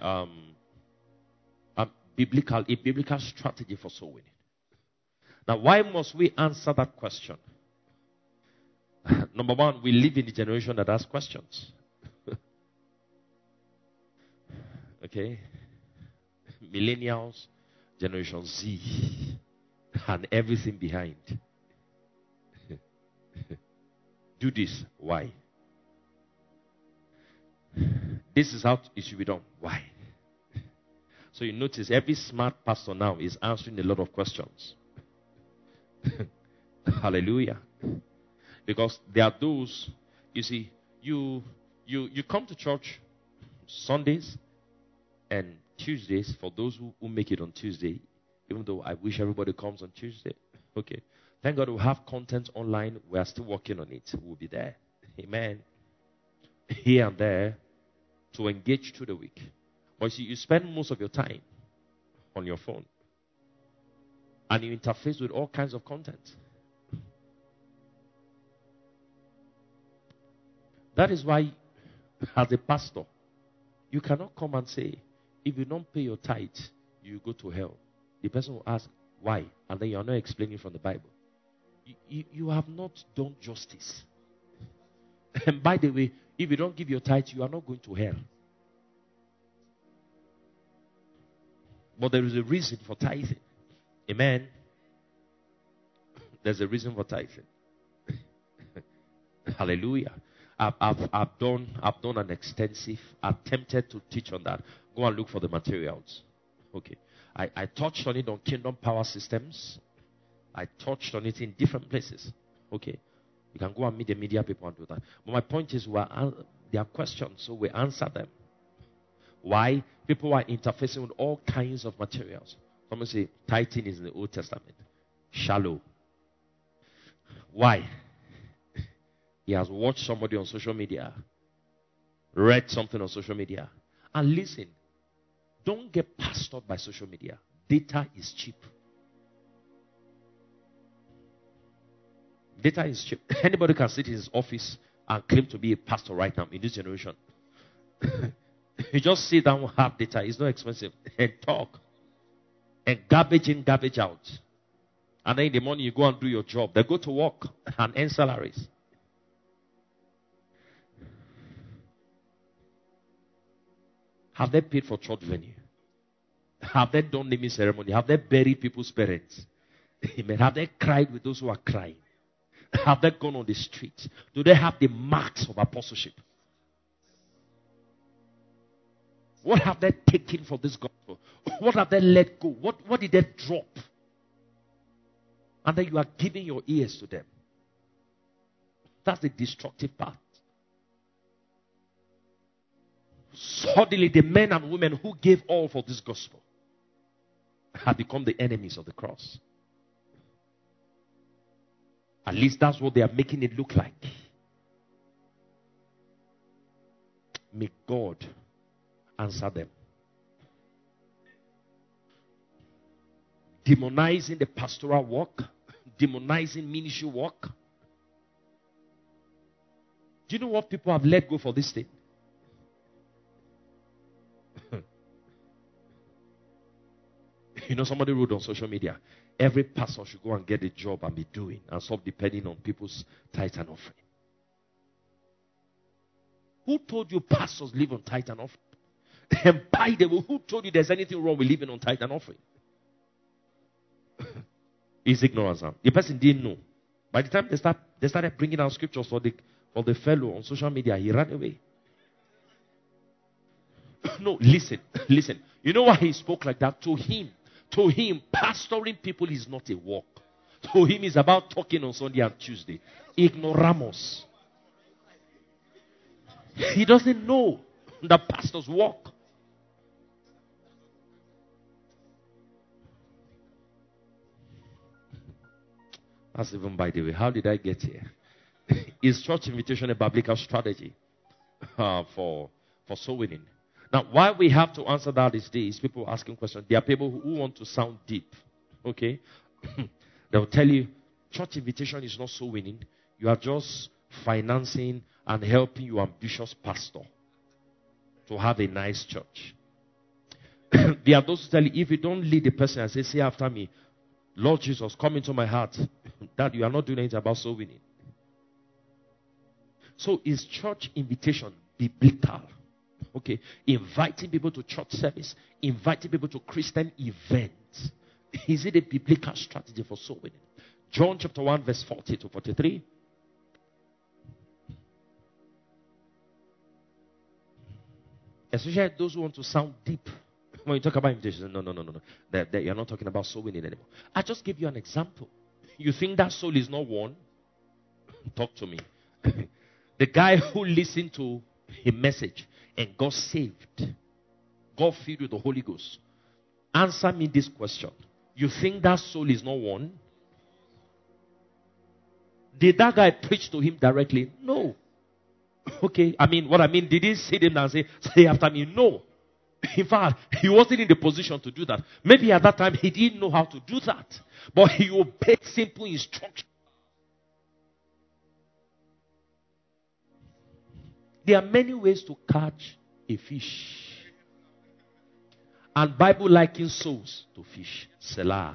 a biblical strategy for soul winning? Now, why must we answer that question? Number one, we live in the generation that asks questions. Okay? Millennials, Generation Z, and everything behind. Do this. Why? This is how it should be done. Why? So you notice every smart pastor now is answering a lot of questions. Hallelujah. Because there are those, you see, you come to church Sundays and Tuesdays, for those who make it on Tuesday, even though I wish everybody comes on Tuesday. Okay. Thank God we have content online. We are still working on it. We'll be there. Amen. Here and there to engage through the week. But you see, you spend most of your time on your phone. And you interface with all kinds of content. That is why, as a pastor, you cannot come and say, if you don't pay your tithe, you go to hell. The person will ask, why? And then you are not explaining from the Bible. You have not done justice. And by the way, if you don't give your tithe, you are not going to hell. But there is a reason for tithing. Amen. There's a reason for tithing. Hallelujah. I've done an extensive, attempted to teach on that. Go and look for the materials. Okay. I touched on it on Kingdom Power Systems. I touched on it in different places. Okay. You can go and meet the media people and do that. But my point is, there are questions, so we answer them. Why? People are interfacing with all kinds of materials. Someone say, tithing is in the Old Testament. Shallow. Why? He has watched somebody on social media, read something on social media. And listen, don't get pastored by social media. Data is cheap. Data is cheap. Anybody can sit in his office and claim to be a pastor right now in this generation. You just sit down and have data. It's not expensive. And talk. And garbage in, garbage out. And then in the morning you go and do your job. They go to work and earn salaries. Have they paid for church venue? Have they done naming ceremony? Have they buried people's parents? Amen. Have they cried with those who are crying? Have they gone on the streets? Do they have the marks of apostleship? What have they taken for this gospel? What have they let go? What did they drop? And then you are giving your ears to them. That's the destructive part. Suddenly the men and women who gave all for this gospel have become the enemies of the cross. At least that's what they are making it look like. May God answer them. Demonizing the pastoral work, demonizing ministry work. Do you know what people have let go for this thing? You know, somebody wrote on social media, every pastor should go and get a job and be doing and stop depending on people's tithe and offering. Who told you pastors live on tithe and offering? And by the way, who told you there's anything wrong with living on tithe and offering? It's ignorance. Huh? The person didn't know. By the time they started bringing out scriptures for the fellow on social media, he ran away. No, listen. You know why he spoke like that? To him, pastoring people is not a work. To him, it's about talking on Sunday and Tuesday. Ignoramus. He doesn't know the pastors work. That's even by the way. How did I get here? Is church invitation a biblical strategy for soul winning? Now, why we have to answer that is this. People asking questions. There are people who want to sound deep. Okay? They will tell you, church invitation is not soul winning. You are just financing and helping your ambitious pastor to have a nice church. There are those who tell you, if you don't lead the person and say after me, Lord Jesus, come into my heart, that you are not doing anything about soul winning. So is church invitation biblical? Okay, inviting people to church service, inviting people to Christian events. Is it a biblical strategy for soul winning? John chapter 1 verse 40 to 43. Especially those who want to sound deep. When you talk about invitation, no. You're not talking about soul winning anymore. I just give you an example. You think that soul is not won? Talk to me. The guy who listened to a message and got saved, got filled with the Holy Ghost. Answer me this question. You think that soul is not won? Did that guy preach to him directly? No. Okay, what I mean, did he sit him and say after me? No. In fact, he wasn't in the position to do that. Maybe at that time he didn't know how to do that. But he obeyed simple instructions. There are many ways to catch a fish. And Bible likens souls to fish. Selah.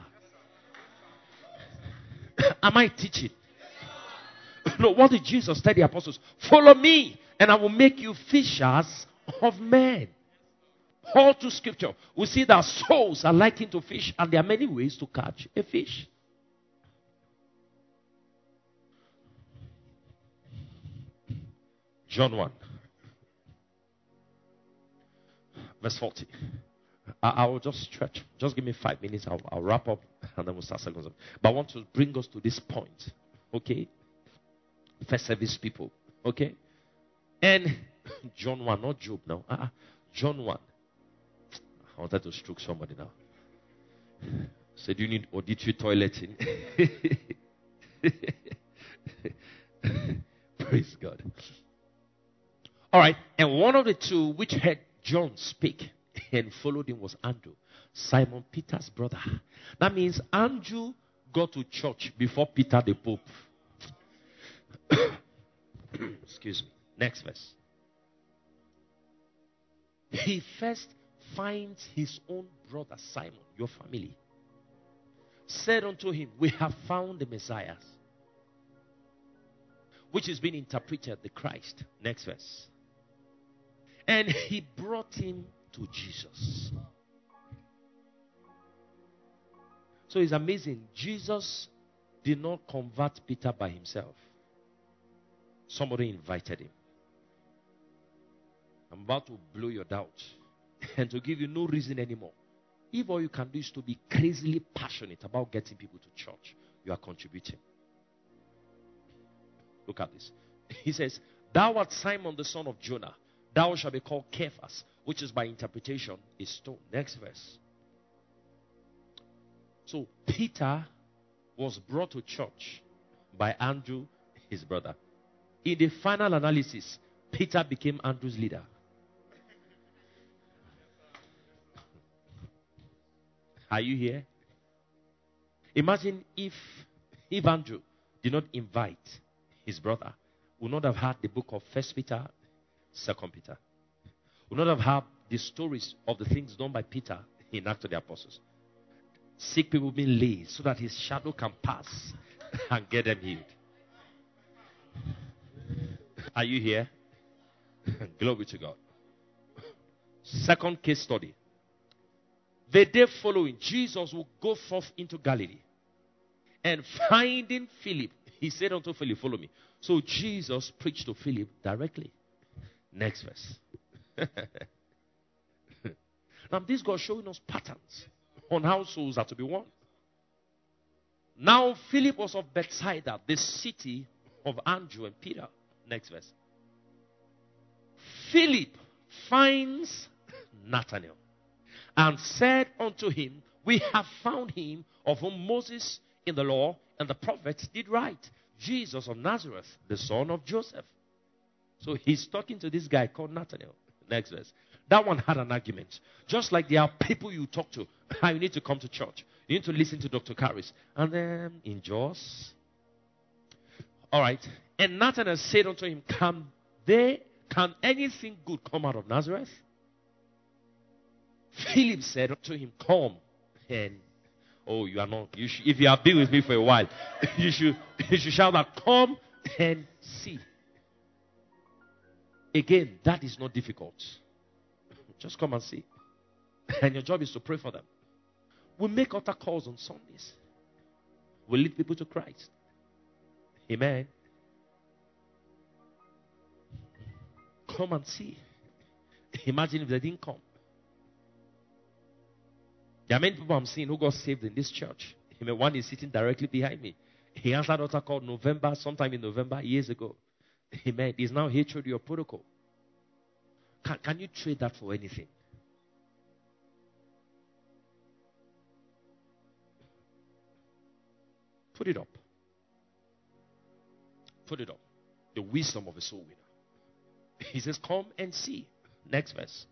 Am I teaching? No, what did Jesus tell the apostles? Follow me, and I will make you fishers of men. All through scripture, we see that souls are likened to fish, and there are many ways to catch a fish. John 1, verse 40. I will just stretch. Just give me 5 minutes. I'll wrap up, and then we'll start second. But I want to bring us to this point. Okay? First service people. Okay? And John 1, not Job now. John 1. I wanted to stroke somebody now. So do you need auditory toileting? Praise God. All right. And one of the two which heard John speak and followed him was Andrew, Simon Peter's brother. That means Andrew got to church before Peter the Pope. Excuse me. Next verse. He first finds his own brother Simon, your family, said unto him, we have found the Messiah, which is being interpreted the Christ. Next verse. And he brought him to Jesus. So it's amazing. Jesus did not convert Peter by himself. Somebody invited him. I'm about to blow your doubt and to give you no reason anymore. If all you can do is to be crazily passionate about getting people to church, you are contributing. Look at this. He says, thou art Simon the son of Jonah. Thou shalt be called Cephas, which is by interpretation a stone. Next verse. So Peter was brought to church by Andrew, his brother. In the final analysis, Peter became Andrew's leader. Are you here? Imagine if Andrew did not invite his brother, would not have had the book of 1 Peter, 2 Peter. Would not have had the stories of the things done by Peter in Acts of the Apostles. Sick people being laid so that his shadow can pass and get them healed. Are you here? Glory to God. Second case study. The day following, Jesus will go forth into Galilee. And finding Philip, he said unto Philip, follow me. So Jesus preached to Philip directly. Next verse. Now this God showing us patterns on how souls are to be won. Now Philip was of Bethsaida, the city of Andrew and Peter. Next verse. Philip finds Nathanael and said unto him, we have found him of whom Moses in the law and the prophets did write, Jesus of Nazareth, the son of Joseph. So he's talking to this guy called Nathanael. Next verse. That one had an argument. Just like there are people you talk to. You need to come to church. You need to listen to Dr. Karis. And then in Jaws. All right. And Nathanael said unto him, can anything good come out of Nazareth? Philip said unto him, come. And you are not. If you have been with me for a while, you should shout out, come and see. Again, that is not difficult. Just come and see. And your job is to pray for them. We make altar calls on Sundays. We lead people to Christ. Amen. Come and see. Imagine if they didn't come. There are many people I'm seeing who got saved in this church. One is sitting directly behind me. He answered altar called November, sometime in November, years ago. Amen. He's now here through your protocol. Can you trade that for anything? Put it up. Put it up. The wisdom of a soul winner. He says, come and see. Next verse.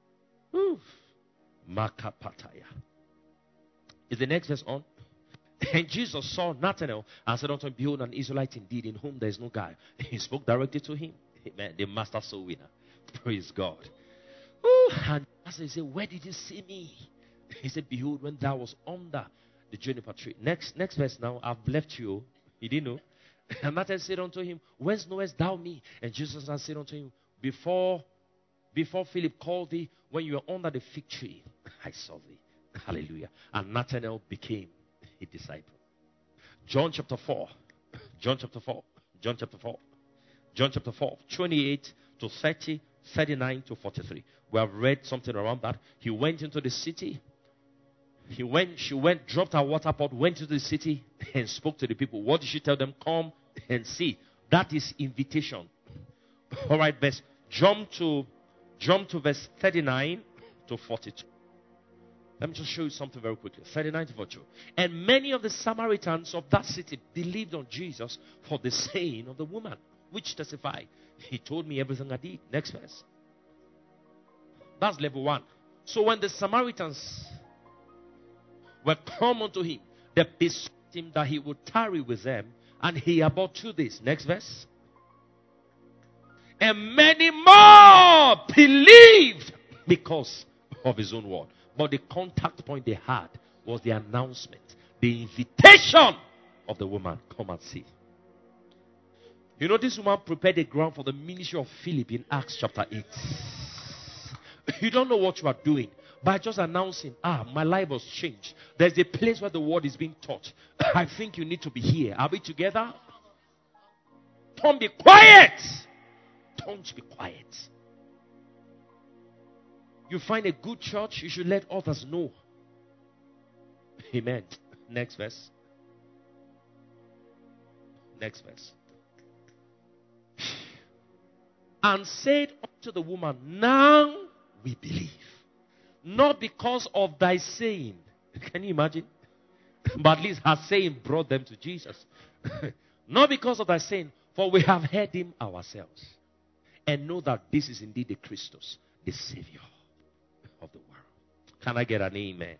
Makapataya. Is the next verse on? And Jesus saw Nathanael and said unto him, behold, an Israelite indeed, in whom there is no guile. He spoke directly to him. Amen. The master soul winner. Praise God. And he said, where did you see me? He said, behold, when thou was under the juniper tree. Next verse now. I've left you. You didn't know. And Nathanael said unto him, whence knowest thou me? And Jesus said unto him, before Philip called thee, when you were under the fig tree, I saw thee. Hallelujah. And Nathanael became a disciple. John chapter 4. John chapter 4. John chapter 4. John chapter 4. 28 to 30, 39 to 43. We have read something around that. He went into the city. She went, dropped her water pot, went to the city and spoke to the people. What did she tell them? Come and see. That is invitation. All right, jump to verse 39 to 42. Let me just show you something very quickly. 39 to 42. And many of the Samaritans of that city believed on Jesus for the saying of the woman, which testified, he told me everything I did. Next verse. That's level 1. So when the Samaritans were come unto him, they besought him that he would tarry with them, and he abode 2 days. Next verse. And many more believed because of his own word. But the contact point they had was the announcement, the invitation of the woman. Come and see. You know, this woman prepared the ground for the ministry of Philip in Acts chapter 8. You don't know what you are doing. By just announcing, my life was changed. There's a place where the word is being taught. I think you need to be here. Are we together? Don't be quiet. Don't be quiet. You find a good church, you should let others know. Amen. Next verse. Next verse. And said unto the woman, now we believe. Not because of thy saying. Can you imagine? But at least her saying brought them to Jesus. Not because of thy saying, for we have heard him ourselves. And know that this is indeed the Christus, the Savior of the world. Can I get an amen?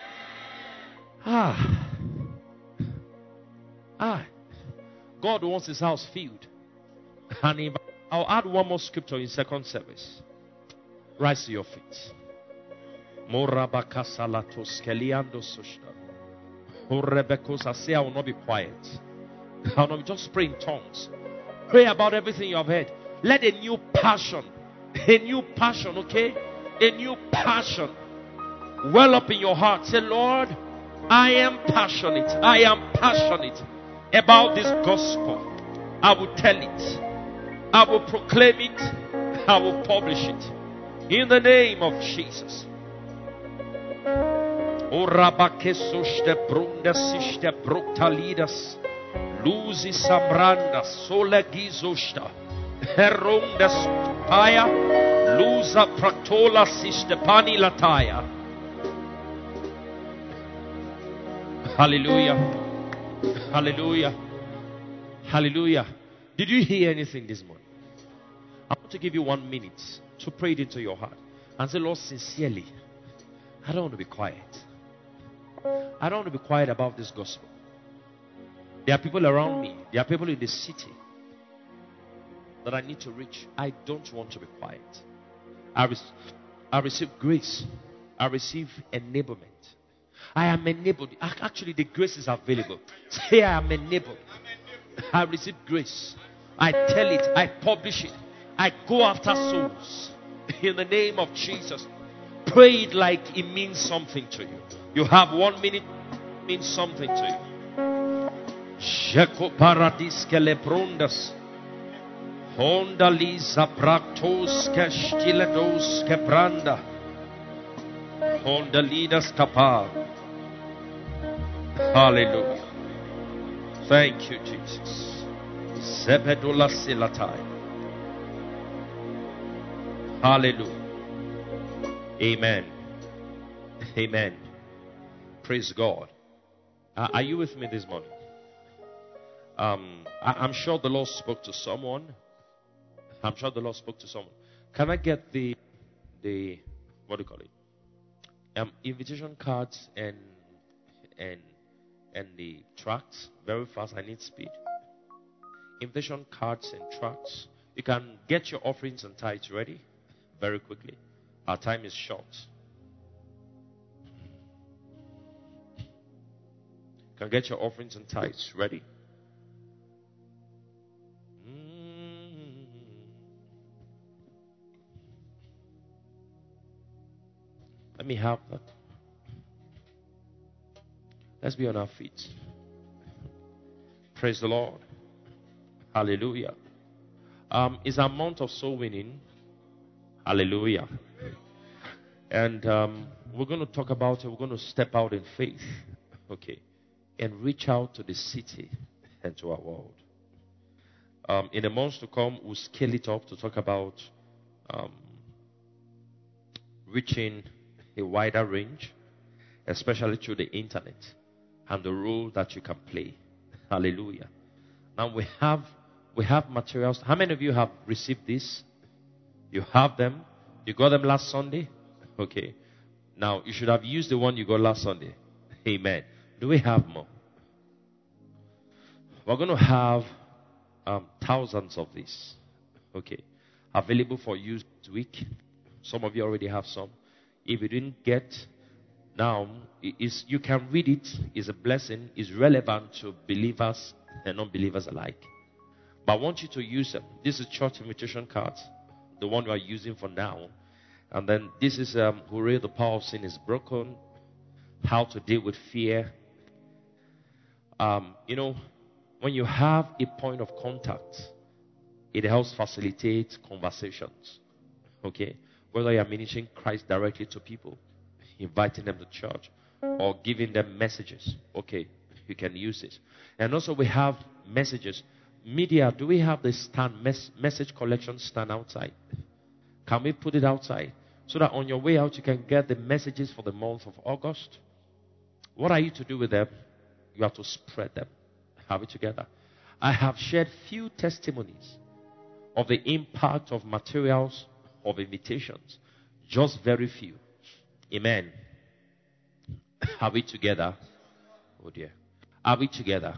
God wants his house filled. And I'll add one more scripture in second service. Rise to your feet. Say, I will not be quiet. I will not just pray in tongues. Pray about everything you have heard. Let a new passion, okay? A new passion well up in your heart. Say, Lord, I am passionate about this gospel. I will tell it. I will proclaim it. I will publish it. In the name of Jesus. O rabakesushte brundesiste bruktalidas luzi samranda solegizushta herundes aya luza praktola sistepani lataya. Hallelujah. Hallelujah. Hallelujah. Did you hear anything this morning? I want to give you 1 minute to pray it into your heart and say, Lord, sincerely, I don't want to be quiet. I don't want to be quiet about this gospel. There are people around me. There are people in the city that I need to reach. I don't want to be quiet. I receive grace. I receive enablement. I am enabled. Actually, the grace is available. Say, I am enabled. I receive grace. I tell it. I publish it. I go after souls. In the name of Jesus. Pray it like it means something to you. You have 1 minute, it means something to you. Sheko paradis kelebrundas. Honda Lisa Praktos Kestilados Kebranda. Honda Lidas Kapal. Hallelujah. Thank you, Jesus. Zebedula Silatai. Hallelujah. Amen. Amen. Praise God. Are you with me this morning? I'm sure the Lord spoke to someone. I'm sure the Lord spoke to someone. Can I get the what do you call it? Invitation cards and the tracts very fast. I need speed. Invitation cards and tracts. You can get your offerings and tithes ready very quickly. Our time is short. You can get your offerings and tithes ready. Let me have that. Let's be on our feet. Praise the Lord. Hallelujah. It's a month of soul winning. Hallelujah. And we're going to talk about it. We're going to step out in faith. Okay. And reach out to the city and to our world. In the months to come, we'll scale it up to talk about reaching a wider range, especially through the internet, and the role that you can play. Hallelujah. Now we have materials. How many of you have received this? You have them. You got them last Sunday? Okay. Now you should have used the one you got last Sunday. Amen. Do we have more? We're going to have thousands of these. Okay. Available for use this week. Some of you already have some. If you didn't get, now you can read it. It's a blessing. It's relevant to believers and non-believers alike. But I want you to use them. This is church invitation cards, the one we are using for now. And then this is Hooray, the power of sin is broken. How to deal with fear. When you have a point of contact, it helps facilitate conversations. Okay? Whether you are ministering Christ directly to people, inviting them to church, or giving them messages. Okay, you can use it. And also we have messages. Media, do we have the message collection stand outside? Can we put it outside? So that on your way out, you can get the messages for the month of August. What are you to do with them? You have to spread them. Have it together. I have shared few testimonies of the impact of materials of invitations. Just very few. Amen. Are we together? Oh dear. Are we together?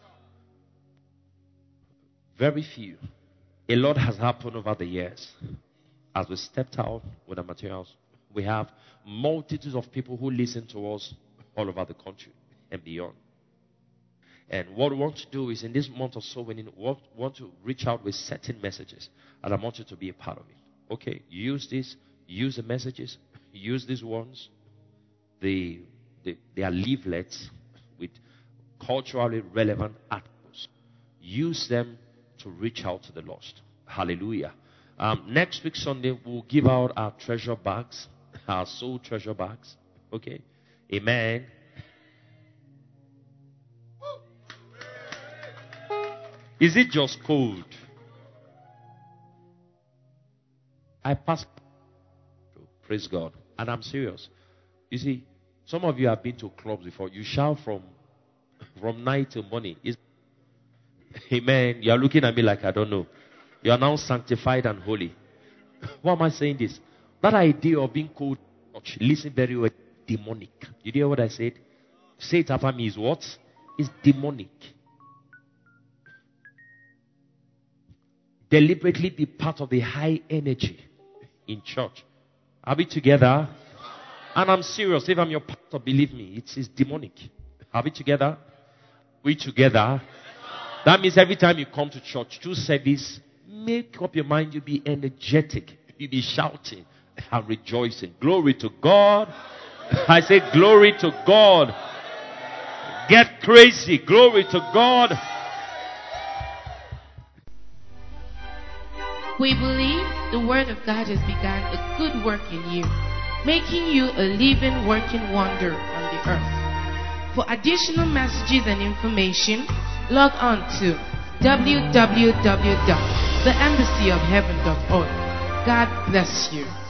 Very few. A lot has happened over the years. As we stepped out with the materials, we have multitudes of people who listen to us all over the country and beyond. And what we want to do is in this month of soul winning, we want to reach out with certain messages. And I want you to be a part of it. Okay, use this, use the messages, use these ones. They are leaflets with culturally relevant articles. Use them to reach out to the lost. Hallelujah. Next week Sunday, we'll give out our treasure bags, our soul treasure bags. Okay, amen. Is it just cold? I passed. Praise God. And I'm serious. You see, some of you have been to clubs before. You shout from night till morning. Amen. You are looking at me like I don't know. You are now sanctified and holy. Why am I saying this? That idea of being cold, listen very well, demonic. You hear what I said? Say it after me is what? It's demonic. Deliberately be part of the high energy in church. Are we together? And I'm serious. If I'm your pastor, believe me, it's demonic. Are we together? We together? That means every time you come to church, to service, make up your mind. You be energetic. You be shouting and rejoicing. Glory to God. I say glory to God. Get crazy. Glory to God. We believe the Word of God has begun a good work in you, making you a living, working wonder on the earth. For additional messages and information, log on to www.theembassyofheaven.org. God bless you.